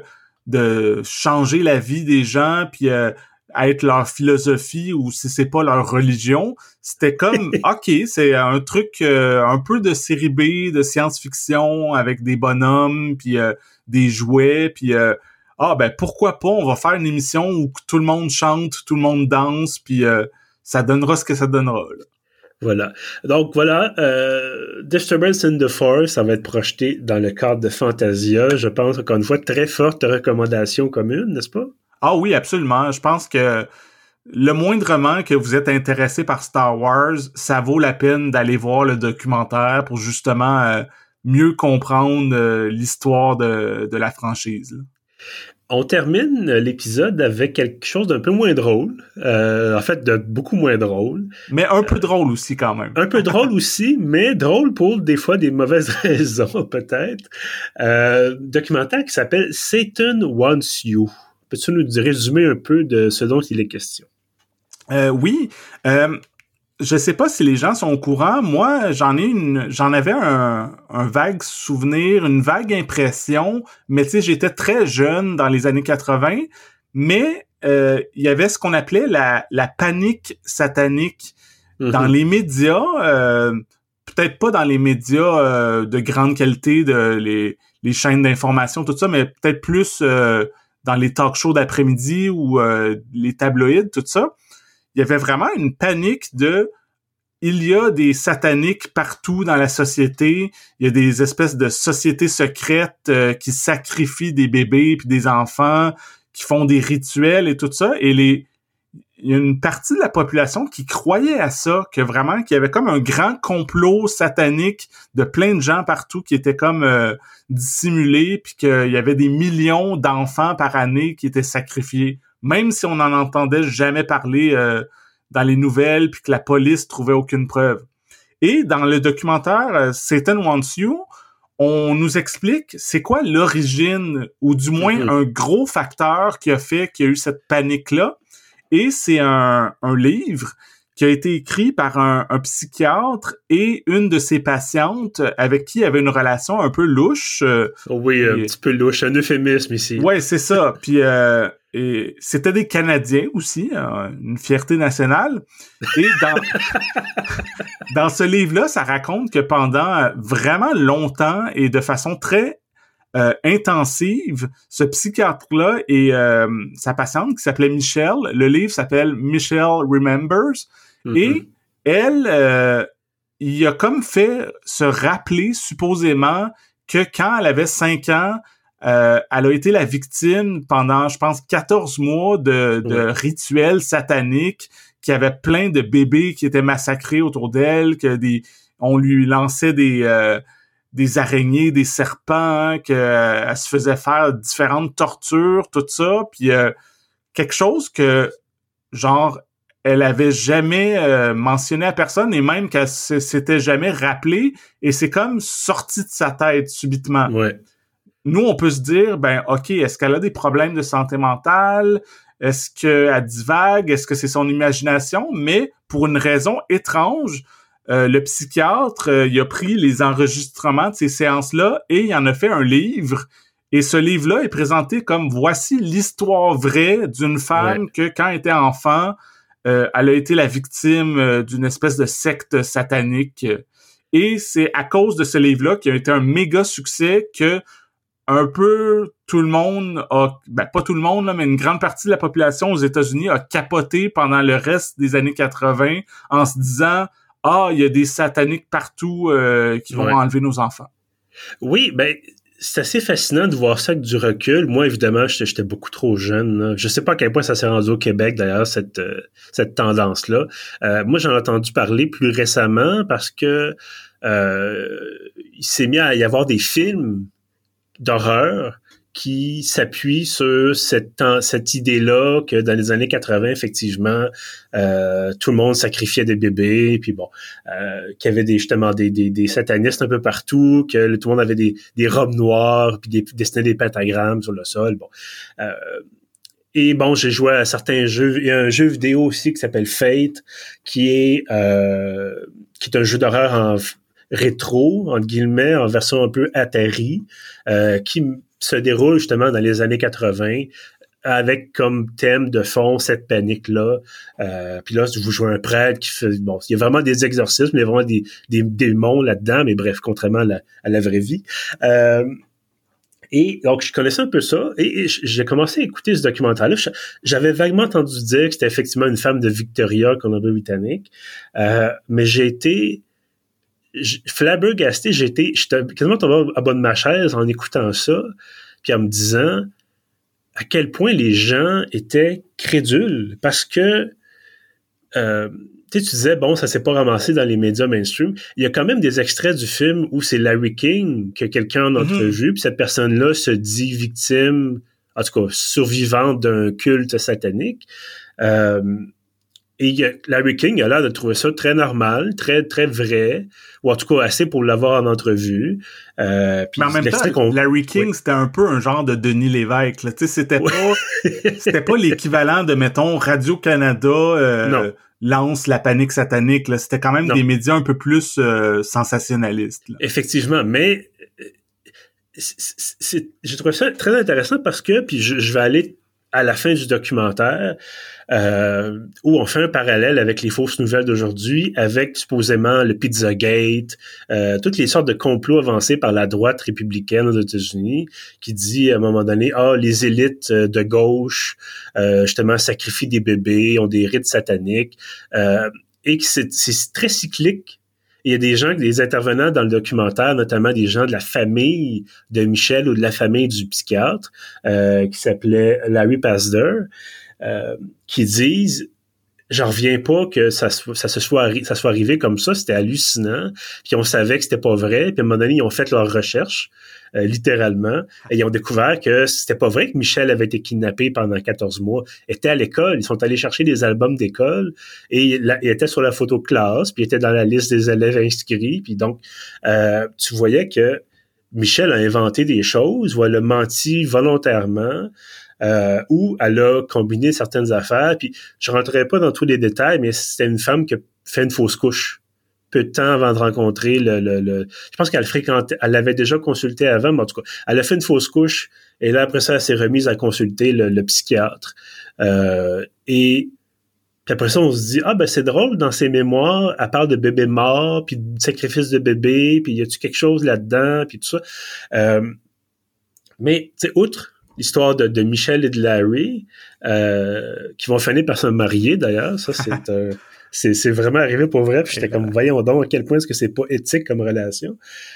de changer la vie des gens puis être leur philosophie ou si c'est pas leur religion. C'était comme, OK, c'est un truc un peu de série B, de science-fiction avec des bonhommes puis des jouets puis ben pourquoi pas, on va faire une émission où tout le monde chante, tout le monde danse puis ça donnera ce que ça donnera, là. Voilà. Donc voilà, Disturbance in the Forest, ça va être projeté dans le cadre de Fantasia. Je pense, encore une fois, très forte recommandation commune, n'est-ce pas? Ah oui, absolument. Je pense que le moindrement que vous êtes intéressé par Star Wars, ça vaut la peine d'aller voir le documentaire pour justement mieux comprendre l'histoire de la franchise, là. On termine l'épisode avec quelque chose d'un peu moins drôle. En fait, de beaucoup moins drôle. Mais un peu drôle aussi, quand même. Un peu drôle aussi, mais drôle pour des fois des mauvaises raisons, peut-être. Documentaire qui s'appelle Satan Wants You. Peux-tu nous résumer un peu de ce dont il est question? Oui. Je sais pas si les gens sont au courant. Moi, j'en avais un vague souvenir, une vague impression, mais tu sais, j'étais très jeune dans les années 80, mais il y avait ce qu'on appelait la panique satanique dans les médias, peut-être pas dans les médias de grande qualité, les chaînes d'information, tout ça, mais peut-être plus dans les talk-shows d'après-midi ou les tabloïds, tout ça. Il y avait vraiment une panique il y a des sataniques partout dans la société, il y a des espèces de sociétés secrètes qui sacrifient des bébés puis des enfants, qui font des rituels et tout ça, et il y a une partie de la population qui croyait à ça, qu'il y avait comme un grand complot satanique de plein de gens partout qui étaient comme dissimulés, puis qu'il y avait des millions d'enfants par année qui étaient sacrifiés. Même si on n'en entendait jamais parler dans les nouvelles puis que la police trouvait aucune preuve. Et dans le documentaire Satan Wants You, on nous explique c'est quoi l'origine, ou du moins un gros facteur qui a fait qu'il y a eu cette panique-là. Et c'est un livre qui a été écrit par un psychiatre et une de ses patientes avec qui il avait une relation un peu louche. Oui, un petit peu louche, un euphémisme ici. Ouais, c'est ça. Puis et c'était des Canadiens aussi, une fierté nationale. Et dans ce livre-là, ça raconte que pendant vraiment longtemps et de façon très intensive, ce psychiatre-là et sa patiente qui s'appelait Michelle, le livre s'appelle Michelle Remembers, et elle, il a comme fait se rappeler supposément que quand elle avait 5 ans, elle a été la victime pendant, je pense, 14 mois de rituels sataniques, qu'il y avait plein de bébés qui étaient massacrés autour d'elle, on lui lançait des araignées, des serpents, qu'elle se faisait faire différentes tortures, tout ça, puis quelque chose que, genre, elle avait jamais mentionné à personne, et même qu'elle s'était jamais rappelé, et c'est comme sorti de sa tête subitement. Ouais. Nous, on peut se dire, ben, OK, est-ce qu'elle a des problèmes de santé mentale? Est-ce qu'elle divague? Est-ce que c'est son imagination? Mais pour une raison étrange, le psychiatre, il a pris les enregistrements de ces séances-là et il en a fait un livre. Et ce livre-là est présenté comme voici l'histoire vraie d'une femme que, quand elle était enfant, elle a été la victime d'une espèce de secte satanique. Et c'est à cause de ce livre-là qui a été un méga succès que un peu tout le monde pas tout le monde, là, mais une grande partie de la population aux États-Unis a capoté pendant le reste des années 80 en se disant « Ah, il y a des sataniques partout qui vont enlever nos enfants. » Oui, ben c'est assez fascinant de voir ça avec du recul. Moi, évidemment, j'étais beaucoup trop jeune. Là. Je sais pas à quel point ça s'est rendu au Québec, d'ailleurs, cette tendance-là. Moi, j'en ai entendu parler plus récemment parce que il s'est mis à y avoir des films d'horreur qui s'appuie sur cette idée-là que dans les années 80, effectivement, tout le monde sacrifiait des bébés, puis bon, qu'il y avait justement des satanistes un peu partout, que tout le monde avait des robes noires, puis dessinaient des pentagrammes sur le sol, bon. Et bon, j'ai joué à certains jeux. Il y a un jeu vidéo aussi qui s'appelle Fate, qui est un jeu d'horreur en rétro, entre guillemets, en version un peu Atari, qui se déroule justement dans les années 80, avec comme thème de fond cette panique-là. Puis là, vous jouez un prêtre qui fait... Bon, il y a vraiment des exorcismes, il y a vraiment des démons là-dedans, mais bref, contrairement à la vraie vie. Et donc, je connaissais un peu ça, et j'ai commencé à écouter ce documentaire-là. J'avais vaguement entendu dire que c'était effectivement une femme de Victoria, Colombie-Britannique, mais j'ai été flabbergasté, j'étais quasiment tombé à bas de ma chaise en écoutant ça, puis en me disant à quel point les gens étaient crédules, parce que tu disais, bon, ça s'est pas ramassé dans les médias mainstream. Il y a quand même des extraits du film où c'est Larry King que quelqu'un en entrevue, puis cette personne-là se dit victime, en tout cas survivante d'un culte satanique. Et Larry King a l'air de trouver ça très normal, très très vrai, ou en tout cas assez pour l'avoir en entrevue. Puis mais en même temps, Larry King, c'était un peu un genre de Denis Lévesque. Tu sais, c'était pas l'équivalent de, mettons, Radio-Canada lance la panique satanique. Là. C'était quand même des médias un peu plus sensationnalistes. Là. Effectivement, mais j'ai trouvé ça très intéressant parce que, puis je vais aller à la fin du documentaire, où on fait un parallèle avec les fausses nouvelles d'aujourd'hui, avec supposément le Pizzagate, toutes les sortes de complots avancés par la droite républicaine aux États-Unis, qui dit à un moment donné, les élites de gauche, justement, sacrifient des bébés, ont des rites sataniques, et que c'est très cyclique. Il y a des gens, des intervenants dans le documentaire, notamment des gens de la famille de Michel ou de la famille du psychiatre, qui s'appelait Larry Pazder, qui disent « J'en reviens pas que ça soit arrivé comme ça, c'était hallucinant. » Puis on savait que c'était pas vrai. Puis à un moment donné, ils ont fait leurs recherches. littéralement. Et ils ont découvert que c'était pas vrai que Michel avait été kidnappé pendant 14 mois. Il était à l'école. Ils sont allés chercher des albums d'école et il était sur la photo classe, puis il était dans la liste des élèves inscrits. Puis donc, tu voyais que Michel a inventé des choses ou elle a menti volontairement. Où elle a combiné certaines affaires, puis je rentrerai pas dans tous les détails, mais c'était une femme qui a fait une fausse couche peu de temps avant de rencontrer je pense qu'elle fréquentait, elle l'avait déjà consulté avant, mais en tout cas, elle a fait une fausse couche, et là, après ça, elle s'est remise à consulter le psychiatre. Et puis après ça, on se dit, c'est drôle, dans ses mémoires, elle parle de bébé mort, puis de sacrifice de bébé, puis y a-tu quelque chose là-dedans, puis tout ça. Mais, tu sais, outre l'histoire de Michel et de Larry, qui vont finir par se marier, d'ailleurs. Ça, c'est vraiment arrivé pour vrai. Puis j'étais comme, voyons donc à quel point est-ce que c'est pas éthique comme relation.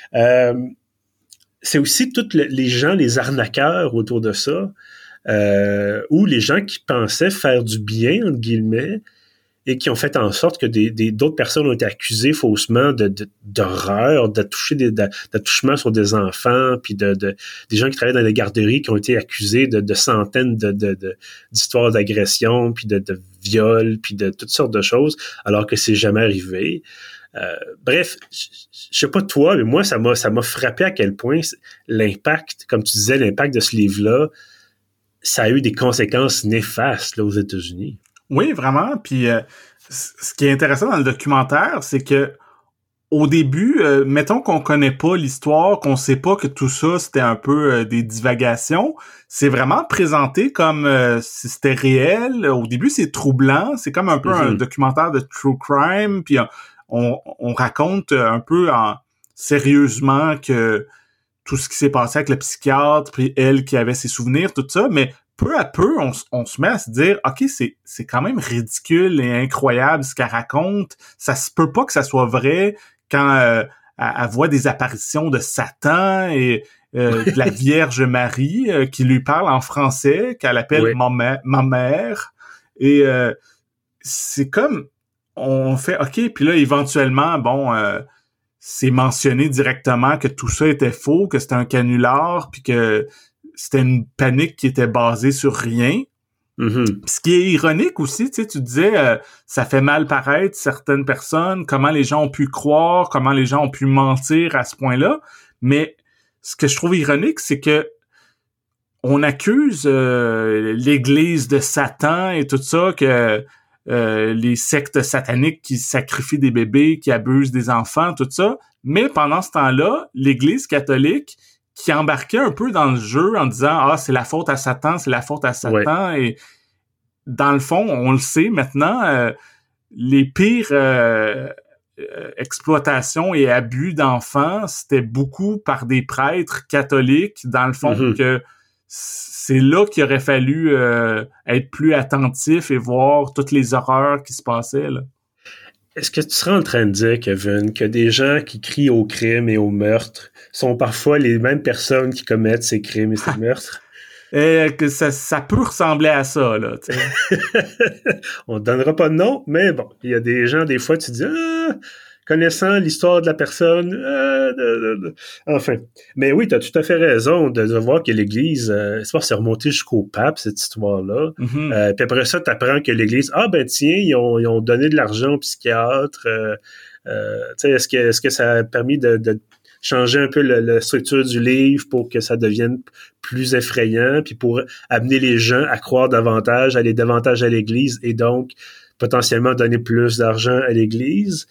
C'est aussi tous les gens, les arnaqueurs autour de ça, ou les gens qui pensaient faire du bien, entre guillemets, et qui ont fait en sorte que d'autres personnes ont été accusées faussement d'horreur, d'attouchement sur des enfants, puis des gens qui travaillent dans les garderies qui ont été accusés de centaines d'histoires d'agression, puis de viols, puis de toutes sortes de choses, alors que c'est jamais arrivé. Bref, je sais pas toi, mais moi, ça m'a frappé à quel point l'impact, comme tu disais, l'impact de ce livre-là, ça a eu des conséquences néfastes là, aux États-Unis. Oui, vraiment. Puis ce qui est intéressant dans le documentaire, c'est que au début, mettons qu'on connaît pas l'histoire, qu'on sait pas que tout ça, c'était un peu des divagations, c'est vraiment présenté comme si c'était réel. Au début, c'est troublant. C'est comme un peu un documentaire de true crime. Puis on raconte un peu sérieusement que tout ce qui s'est passé avec le psychiatre, puis elle qui avait ses souvenirs, tout ça, mais peu à peu, on se met à se dire, OK, c'est quand même ridicule et incroyable ce qu'elle raconte. Ça se peut pas que ça soit vrai quand elle voit des apparitions de Satan et de la Vierge Marie qui lui parle en français, qu'elle appelle ma mère. Et c'est comme, on fait, OK, puis là, éventuellement, c'est mentionné directement que tout ça était faux, que c'était un canular, puis que c'était une panique qui était basée sur rien. Mm-hmm. Ce qui est ironique aussi, tu sais, tu disais, ça fait mal paraître certaines personnes, comment les gens ont pu croire, comment les gens ont pu mentir à ce point-là. Mais ce que je trouve ironique, c'est que on accuse l'Église de Satan et tout ça, que les sectes sataniques qui sacrifient des bébés, qui abusent des enfants, tout ça. Mais pendant ce temps-là, l'Église catholique qui embarquait un peu dans le jeu en disant « c'est la faute à Satan, c'est la faute à Satan. » Et dans le fond, on le sait maintenant, les pires exploitations et abus d'enfants, c'était beaucoup par des prêtres catholiques, dans le fond, que c'est là qu'il aurait fallu être plus attentif et voir toutes les horreurs qui se passaient, là. Est-ce que tu serais en train de dire, Kevin, que des gens qui crient au crime et au meurtre sont parfois les mêmes personnes qui commettent ces crimes et ces meurtres? Que ça peut ressembler à ça, là, tu sais. On ne donnera pas de nom, mais bon, il y a des gens, des fois, tu dis connaissant l'histoire de la personne, enfin. Mais oui, tu as tout à fait raison de voir que l'Église, c'est remonté jusqu'au pape, cette histoire-là. Mm-hmm. Puis après ça, tu apprends que l'Église, tiens, ils ont donné de l'argent aux psychiatres. Est-ce que ça a permis de changer un peu la structure du livre pour que ça devienne plus effrayant, puis pour amener les gens à croire davantage, aller davantage à l'Église, et donc potentiellement donner plus d'argent à l'Église.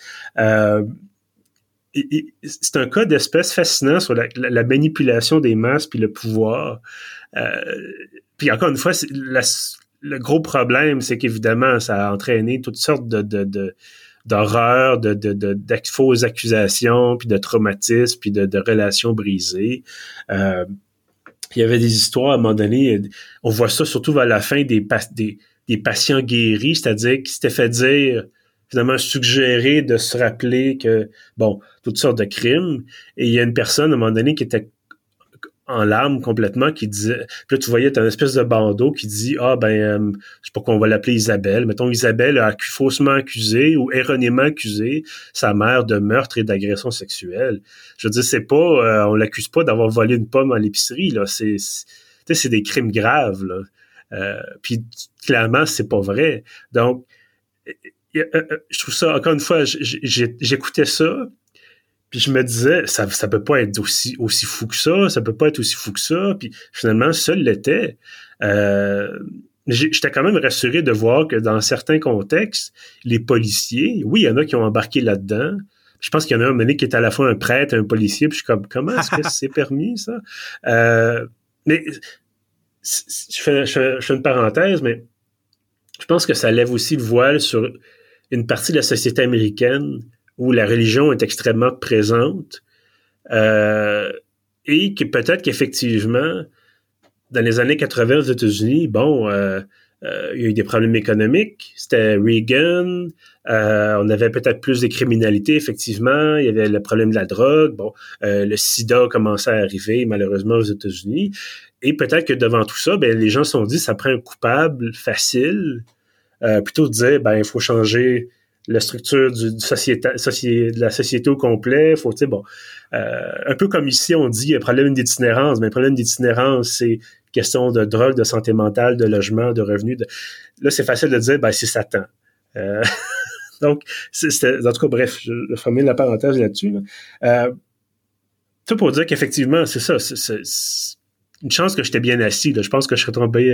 C'est un cas d'espèce fascinant sur la manipulation des masses puis le pouvoir. Puis encore une fois, le gros problème, c'est qu'évidemment, ça a entraîné toutes sortes d'horreurs, de fausses accusations, puis de traumatismes, puis de relations brisées. Il y avait des histoires, à un moment donné, on voit ça surtout vers la fin des patients guéris, c'est-à-dire qui s'étaient fait dire, finalement suggérer de se rappeler que, toutes sortes de crimes, et il y a une personne, à un moment donné, qui était en larmes complètement, qui disait, puis là tu voyais, t'as une espèce de bandeau qui dit, je sais pas qu'on va l'appeler Isabelle, mettons Isabelle a faussement accusé ou erronément accusé sa mère de meurtre et d'agression sexuelle. Je veux dire, c'est pas, on l'accuse pas d'avoir volé une pomme à l'épicerie, là, c'est des crimes graves, là. Puis clairement, c'est pas vrai. Donc, je trouve ça, encore une fois, j'écoutais ça, puis je me disais, ça peut pas être aussi fou que ça peut pas être aussi fou que ça, puis finalement, ça l'était. J'étais quand même rassuré de voir que dans certains contextes, les policiers, oui, il y en a qui ont embarqué là-dedans. Je pense qu'il y en a un mené qui est à la fois un prêtre et un policier, puis je suis comme, comment est-ce que c'est permis, ça? Mais je fais une parenthèse, mais je pense que ça lève aussi le voile sur une partie de la société américaine où la religion est extrêmement présente et que peut-être qu'effectivement, dans les années 80 aux États-Unis, il y a eu des problèmes économiques, c'était Reagan, on avait peut-être plus de criminalité, effectivement, il y avait le problème de la drogue, le sida commençait à arriver malheureusement aux États-Unis, et peut-être que devant tout ça, les gens se sont dit, ça prend un coupable facile, plutôt de dire, il faut changer la structure de la société au complet, un peu comme ici, on dit, il y a un problème d'itinérance, mais le problème d'itinérance, c'est question de drogue, de santé mentale, de logement, de revenus. Là, c'est facile de dire, c'est Satan. Donc, en tout cas, bref, je vais fermer la parenthèse là-dessus. Tout pour dire qu'effectivement, c'est ça, c'est une chance que j'étais bien assis. Là. Je pense que je serais tombé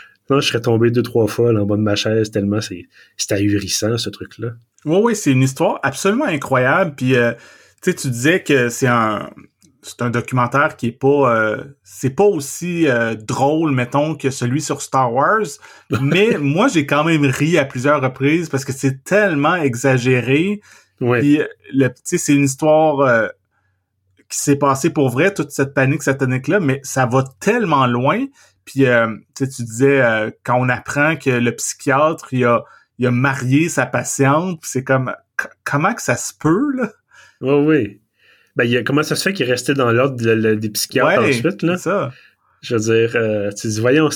2-3 fois là, en bas de ma chaise, tellement c'est ahurissant, ce truc-là. Oui, c'est une histoire absolument incroyable. Puis, tu disais que c'est un documentaire qui est pas c'est pas aussi drôle, mettons, que celui sur Star Wars. Mais moi, j'ai quand même ri à plusieurs reprises parce que c'est tellement exagéré. Ouais. Puis, c'est une histoire qui s'est passée pour vrai, toute cette panique satanique-là, mais ça va tellement loin. Puis, tu disais, quand on apprend que le psychiatre, il a marié sa patiente, c'est comme, comment que ça se peut, là? Oui. Comment ça se fait qu'il restait dans l'ordre des psychiatres ensuite, là? C'est ça. Je veux dire, tu dis, voyons,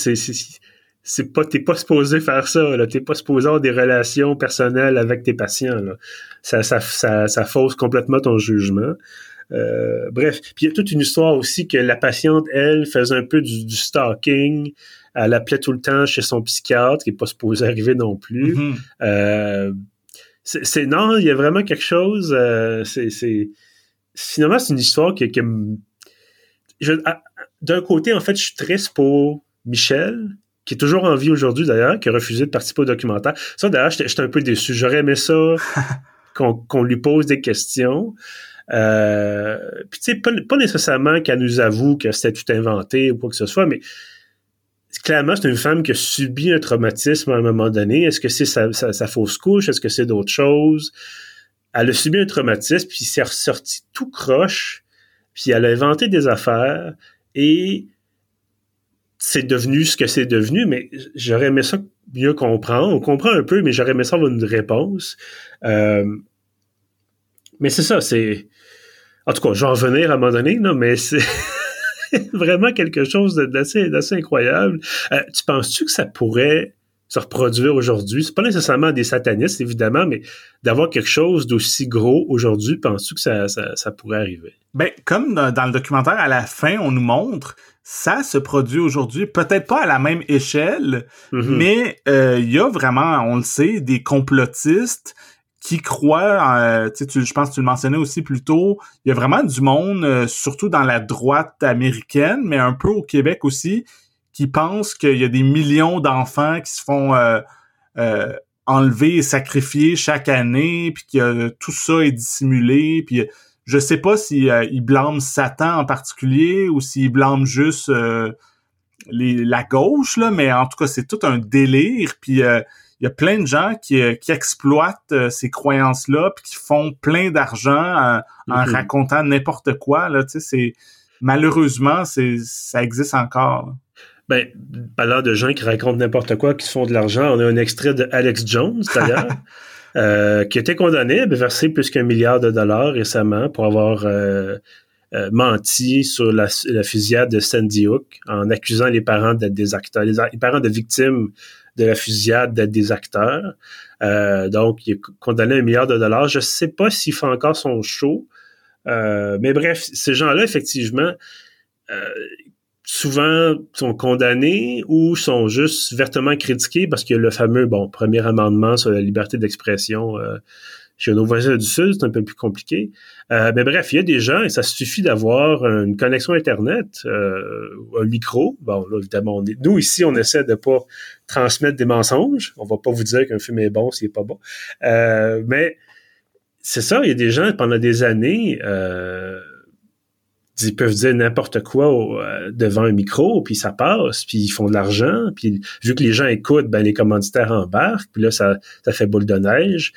t'es pas supposé faire ça, là. T'es pas supposé avoir des relations personnelles avec tes patients, là. Ça fausse complètement ton jugement. Bref, puis il y a toute une histoire aussi que la patiente, elle, faisait un peu du stalking. Elle appelait tout le temps chez son psychiatre, qui n'est pas supposé arriver non plus. Mm-hmm. Non, il y a vraiment quelque chose. Finalement, c'est une histoire d'un côté, en fait, je suis triste pour Michel, qui est toujours en vie aujourd'hui d'ailleurs, qui a refusé de participer au documentaire. Ça, d'ailleurs, j'étais un peu déçu. J'aurais aimé ça qu'on lui pose des questions. Puis tu sais, pas nécessairement qu'elle nous avoue que c'était tout inventé ou quoi que ce soit, mais clairement, c'est une femme qui a subi un traumatisme à un moment donné. Est-ce que c'est sa fausse couche? Est-ce que c'est d'autres choses? Elle a subi un traumatisme, puis s'est ressortie tout croche, puis elle a inventé des affaires, et c'est devenu ce que c'est devenu, mais j'aurais aimé ça mieux comprendre. On comprend un peu, mais j'aurais aimé ça avoir une réponse. Mais c'est ça, en tout cas, je vais en revenir à un moment donné, là, mais c'est vraiment quelque chose d'assez incroyable. Tu penses-tu que ça pourrait se reproduire aujourd'hui? C'est pas nécessairement des satanistes, évidemment, mais d'avoir quelque chose d'aussi gros aujourd'hui, penses-tu que ça pourrait arriver? Comme dans le documentaire, à la fin, on nous montre, ça se produit aujourd'hui, peut-être pas à la même échelle, mais il y a vraiment, on le sait, des complotistes qui croient, je pense que tu le mentionnais aussi plus tôt, il y a vraiment du monde, surtout dans la droite américaine, mais un peu au Québec aussi, qui pensent qu'il y a des millions d'enfants qui se font enlever et sacrifier chaque année, puis que tout ça est dissimulé, puis je sais pas si ils blâment Satan en particulier ou s'ils blâment juste la gauche, là, mais en tout cas, c'est tout un délire, puis il y a plein de gens qui exploitent ces croyances-là puis qui font plein d'argent en racontant n'importe quoi. Là, malheureusement, ça existe encore. Parlant de gens qui racontent n'importe quoi, qui se font de l'argent, on a un extrait de Alex Jones, d'ailleurs, qui a été condamné à verser plus qu'1 milliard de dollars récemment pour avoir menti sur la fusillade de Sandy Hook en accusant les parents d'être des acteurs, les parents de victimes de la fusillade d'être des acteurs. Donc, il est condamné à $1 milliard. Je ne sais pas s'il fait encore son show. Mais bref, ces gens-là, effectivement, souvent sont condamnés ou sont juste vertement critiqués parce que le fameux, premier amendement sur la liberté d'expression chez nos voisins du Sud, c'est un peu plus compliqué. Mais bref, il y a des gens, et ça suffit d'avoir une connexion Internet, un micro. Bon, là, évidemment, nous, ici, on essaie de pas transmettre des mensonges. On va pas vous dire qu'un film est bon s'il est pas bon. Mais c'est ça, il y a des gens, pendant des années, ils peuvent dire n'importe quoi devant un micro, puis ça passe, puis ils font de l'argent, puis vu que les gens écoutent, les commanditaires embarquent, puis là, ça fait boule de neige.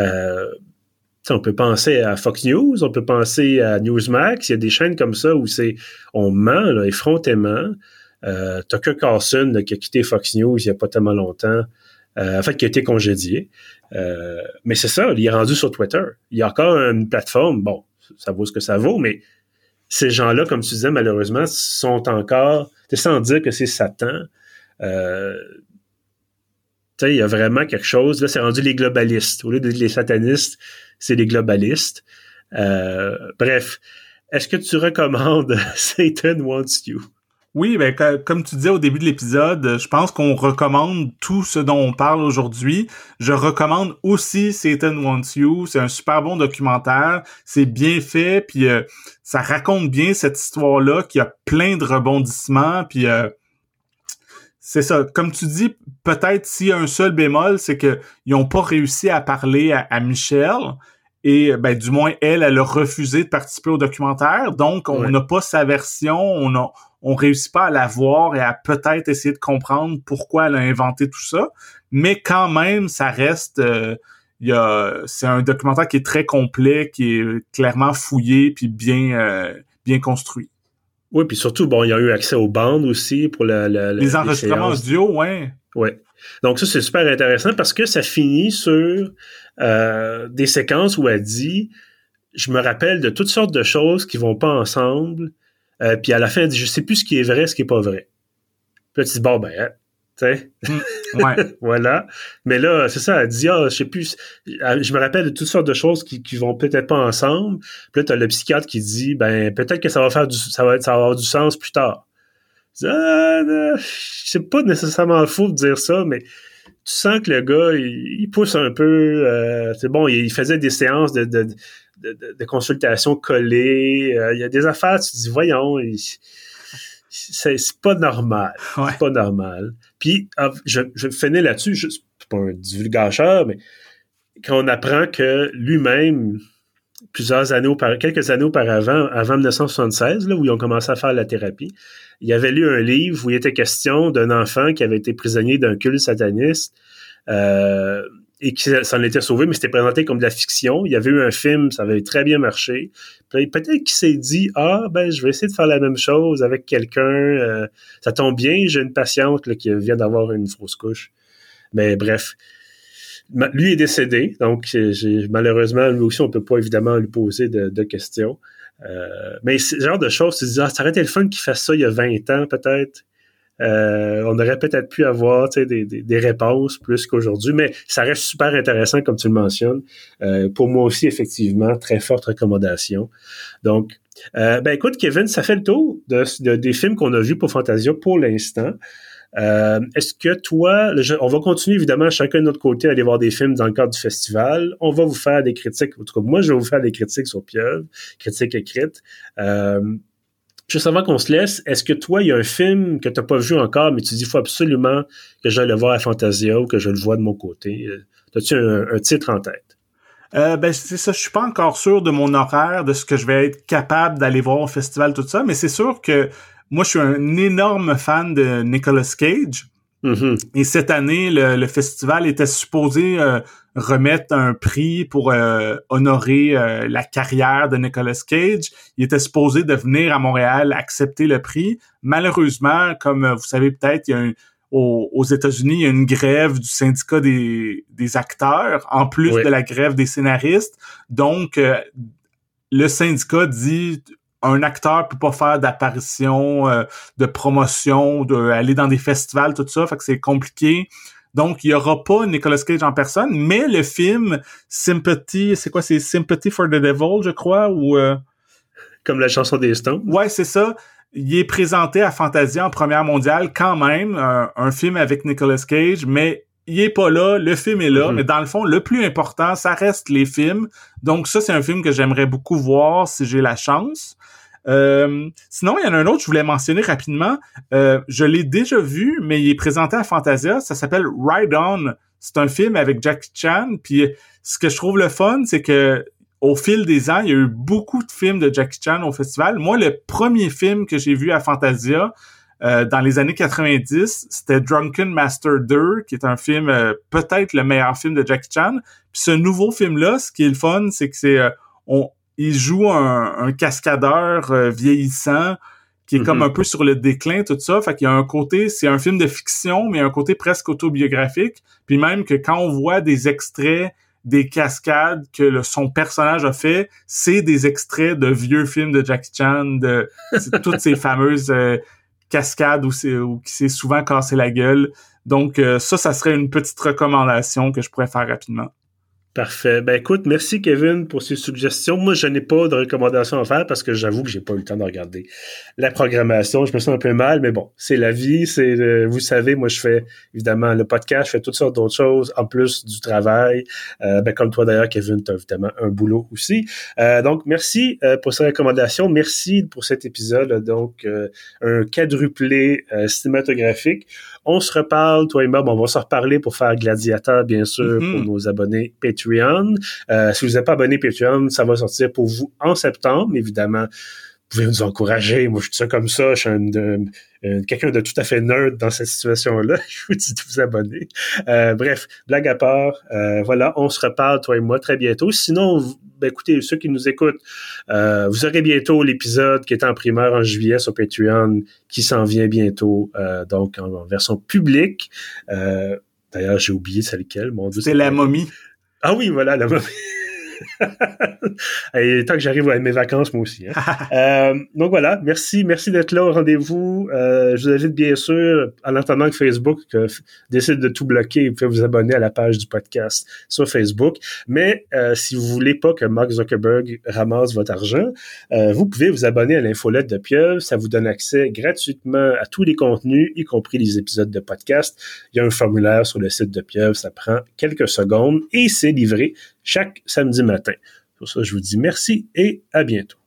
On peut penser à Fox News, on peut penser à Newsmax, il y a des chaînes comme ça où on ment, là, effrontément. Tucker Carlson, là, qui a quitté Fox News il y a pas tellement longtemps, qui a été congédié. Mais c'est ça, il est rendu sur Twitter. Il y a encore une plateforme, ça vaut ce que ça vaut, mais ces gens-là, comme tu disais, malheureusement, sont encore, sans dire que c'est Satan, il y a vraiment quelque chose, là, c'est rendu les globalistes. Au lieu de dire les satanistes, c'est les globalistes. Bref, est-ce que tu recommandes Satan Wants You? Oui, comme tu disais au début de l'épisode, je pense qu'on recommande tout ce dont on parle aujourd'hui. Je recommande aussi Satan Wants You. C'est un super bon documentaire. C'est bien fait, puis ça raconte bien cette histoire-là qui a plein de rebondissements, puis c'est ça. Comme tu dis, peut-être s'il y a un seul bémol, c'est que ils ont pas réussi à parler à Michelle. Et du moins, elle a refusé de participer au documentaire. Donc, on n'a pas sa version, on réussit pas à la voir et à peut-être essayer de comprendre pourquoi elle a inventé tout ça. Mais quand même, ça reste... c'est un documentaire qui est très complet, qui est clairement fouillé puis bien construit. Oui, puis surtout, il y a eu accès aux bandes aussi pour les enregistrements audio, ouais. Ouais. Donc ça, c'est super intéressant parce que ça finit sur des séquences où elle dit « Je me rappelle de toutes sortes de choses qui vont pas ensemble. » Puis à la fin, elle dit « Je sais plus ce qui est vrai, ce qui est pas vrai. » Puis là, tu dis « Bon, tu sais. » Ouais. Voilà. Mais là, c'est ça, elle dit « je sais plus. Je me rappelle de toutes sortes de choses qui vont peut-être pas ensemble. » Puis là, t'as le psychiatre qui dit « peut-être que ça va avoir du sens plus tard. » C'est pas nécessairement faux de dire ça, mais tu sens que le gars, il pousse un peu. Il faisait des séances de consultation collées. Il y a des affaires, tu te dis, voyons, c'est pas normal. Ouais. C'est pas normal. Puis, je finis là-dessus, c'est pas un divulgateur, mais quand on apprend que lui-même, quelques années auparavant, avant 1976, là, où ils ont commencé à faire la thérapie, il avait lu un livre où il était question d'un enfant qui avait été prisonnier d'un culte sataniste et qui s'en était sauvé, mais c'était présenté comme de la fiction. Il y avait eu un film, ça avait très bien marché. Puis peut-être qu'il s'est dit, je vais essayer de faire la même chose avec quelqu'un. Ça tombe bien, j'ai une patiente là, qui vient d'avoir une fausse couche. Mais bref. Lui est décédé, donc malheureusement, lui aussi, on peut pas évidemment lui poser de questions. Mais c'est le genre de choses, tu te dis, ça aurait été le fun qu'il fasse ça il y a 20 ans, peut-être. On aurait peut-être pu avoir des réponses plus qu'aujourd'hui, mais ça reste super intéressant, comme tu le mentionnes. Pour moi aussi, effectivement, très forte recommandation. Donc, écoute, Kevin, ça fait le tour des films qu'on a vus pour Fantasia pour l'instant. Est-ce que toi, on va continuer évidemment chacun de notre côté à aller voir des films dans le cadre du festival. On va vous faire des critiques. En tout cas, moi, je vais vous faire des critiques sur Pieuvre, critiques écrites. Juste avant qu'on se laisse, est-ce que toi, il y a un film que tu n'as pas vu encore, mais tu dis, il faut absolument que j'aille le voir à Fantasia ou que je le vois de mon côté? As-tu un titre en tête? C'est ça, je suis pas encore sûr de mon horaire, de ce que je vais être capable d'aller voir au festival, tout ça, mais c'est sûr que moi, je suis un énorme fan de Nicolas Cage. Mm-hmm. Et cette année, le festival était supposé remettre un prix pour honorer la carrière de Nicolas Cage. Il était supposé de venir à Montréal accepter le prix. Malheureusement, comme vous savez peut-être, il y a aux États-Unis, il y a une grève du syndicat des acteurs, en plus de la grève des scénaristes. Donc, le syndicat dit... un acteur peut pas faire d'apparition, de promotion, aller dans des festivals, tout ça, fait que c'est compliqué. Donc, il y aura pas Nicolas Cage en personne, mais le film Sympathy, c'est quoi? C'est Sympathy for the Devil, je crois, ou... Comme la chanson des Stones. Ouais, c'est ça. Il est présenté à Fantasia en première mondiale quand même, un film avec Nicolas Cage, mais il est pas là, le film est là, mais dans le fond, le plus important, ça reste les films. Donc ça, c'est un film que j'aimerais beaucoup voir si j'ai la chance. Sinon, il y en a un autre, je voulais mentionner rapidement. Je l'ai déjà vu, mais il est présenté à Fantasia. Ça s'appelle Ride On. C'est un film avec Jackie Chan. Puis ce que je trouve le fun, c'est que au fil des ans, il y a eu beaucoup de films de Jackie Chan au festival. Moi, le premier film que j'ai vu à Fantasia, dans les années 90, c'était Drunken Master 2, qui est un film, peut-être le meilleur film de Jackie Chan. Puis ce nouveau film-là, ce qui est le fun, c'est que il joue un cascadeur vieillissant qui est comme un peu sur le déclin, tout ça. Fait qu'il y a un côté, c'est un film de fiction, mais un côté presque autobiographique. Puis même que quand on voit des extraits des cascades que son personnage a fait, c'est des extraits de vieux films de Jackie Chan, de toutes ces fameuses cascades où qui s'est souvent cassé la gueule. Donc ça serait une petite recommandation que je pourrais faire rapidement. Parfait. Ben écoute, merci Kevin pour ces suggestions. Moi, je n'ai pas de recommandations à faire parce que j'avoue que j'ai pas eu le temps de regarder la programmation. Je me sens un peu mal, mais bon, c'est la vie. Vous savez, moi, je fais évidemment le podcast, je fais toutes sortes d'autres choses en plus du travail. Comme toi d'ailleurs, Kevin, tu as évidemment un boulot aussi. Donc, merci pour ces recommandations. Merci pour cet épisode. Donc, un quadruplé cinématographique. On se reparle, toi et moi. Bon, on va se reparler pour faire Gladiateur, bien sûr, pour nos abonnés Patreon. Si vous n'êtes pas abonné Patreon, ça va sortir pour vous en septembre, évidemment. Vous pouvez nous encourager. Moi, je dis ça comme ça. Je suis quelqu'un de tout à fait nerd dans cette situation-là. Je vous dis de vous abonner. Bref, blague à part. Voilà, on se reparle, toi et moi, très bientôt. Sinon, écoutez, ceux qui nous écoutent, vous aurez bientôt l'épisode qui est en primeur en juillet sur Patreon, qui s'en vient bientôt, donc en version publique. D'ailleurs, j'ai oublié c'est lequel. Mon Dieu, c'est La Momie. Ah oui, voilà, La Momie. Et tant que j'arrive à mes vacances, moi aussi. Hein. Donc voilà, merci d'être là au rendez-vous. Je vous invite bien sûr, en attendant que Facebook décide de tout bloquer, vous pouvez vous abonner à la page du podcast sur Facebook. Mais si vous voulez pas que Mark Zuckerberg ramasse votre argent, vous pouvez vous abonner à l'infolette de Pieuvre. Ça vous donne accès gratuitement à tous les contenus, y compris les épisodes de podcast. Il y a un formulaire sur le site de Pieuvre, ça prend quelques secondes et c'est livré chaque samedi matin. Pour ça, je vous dis merci et à bientôt.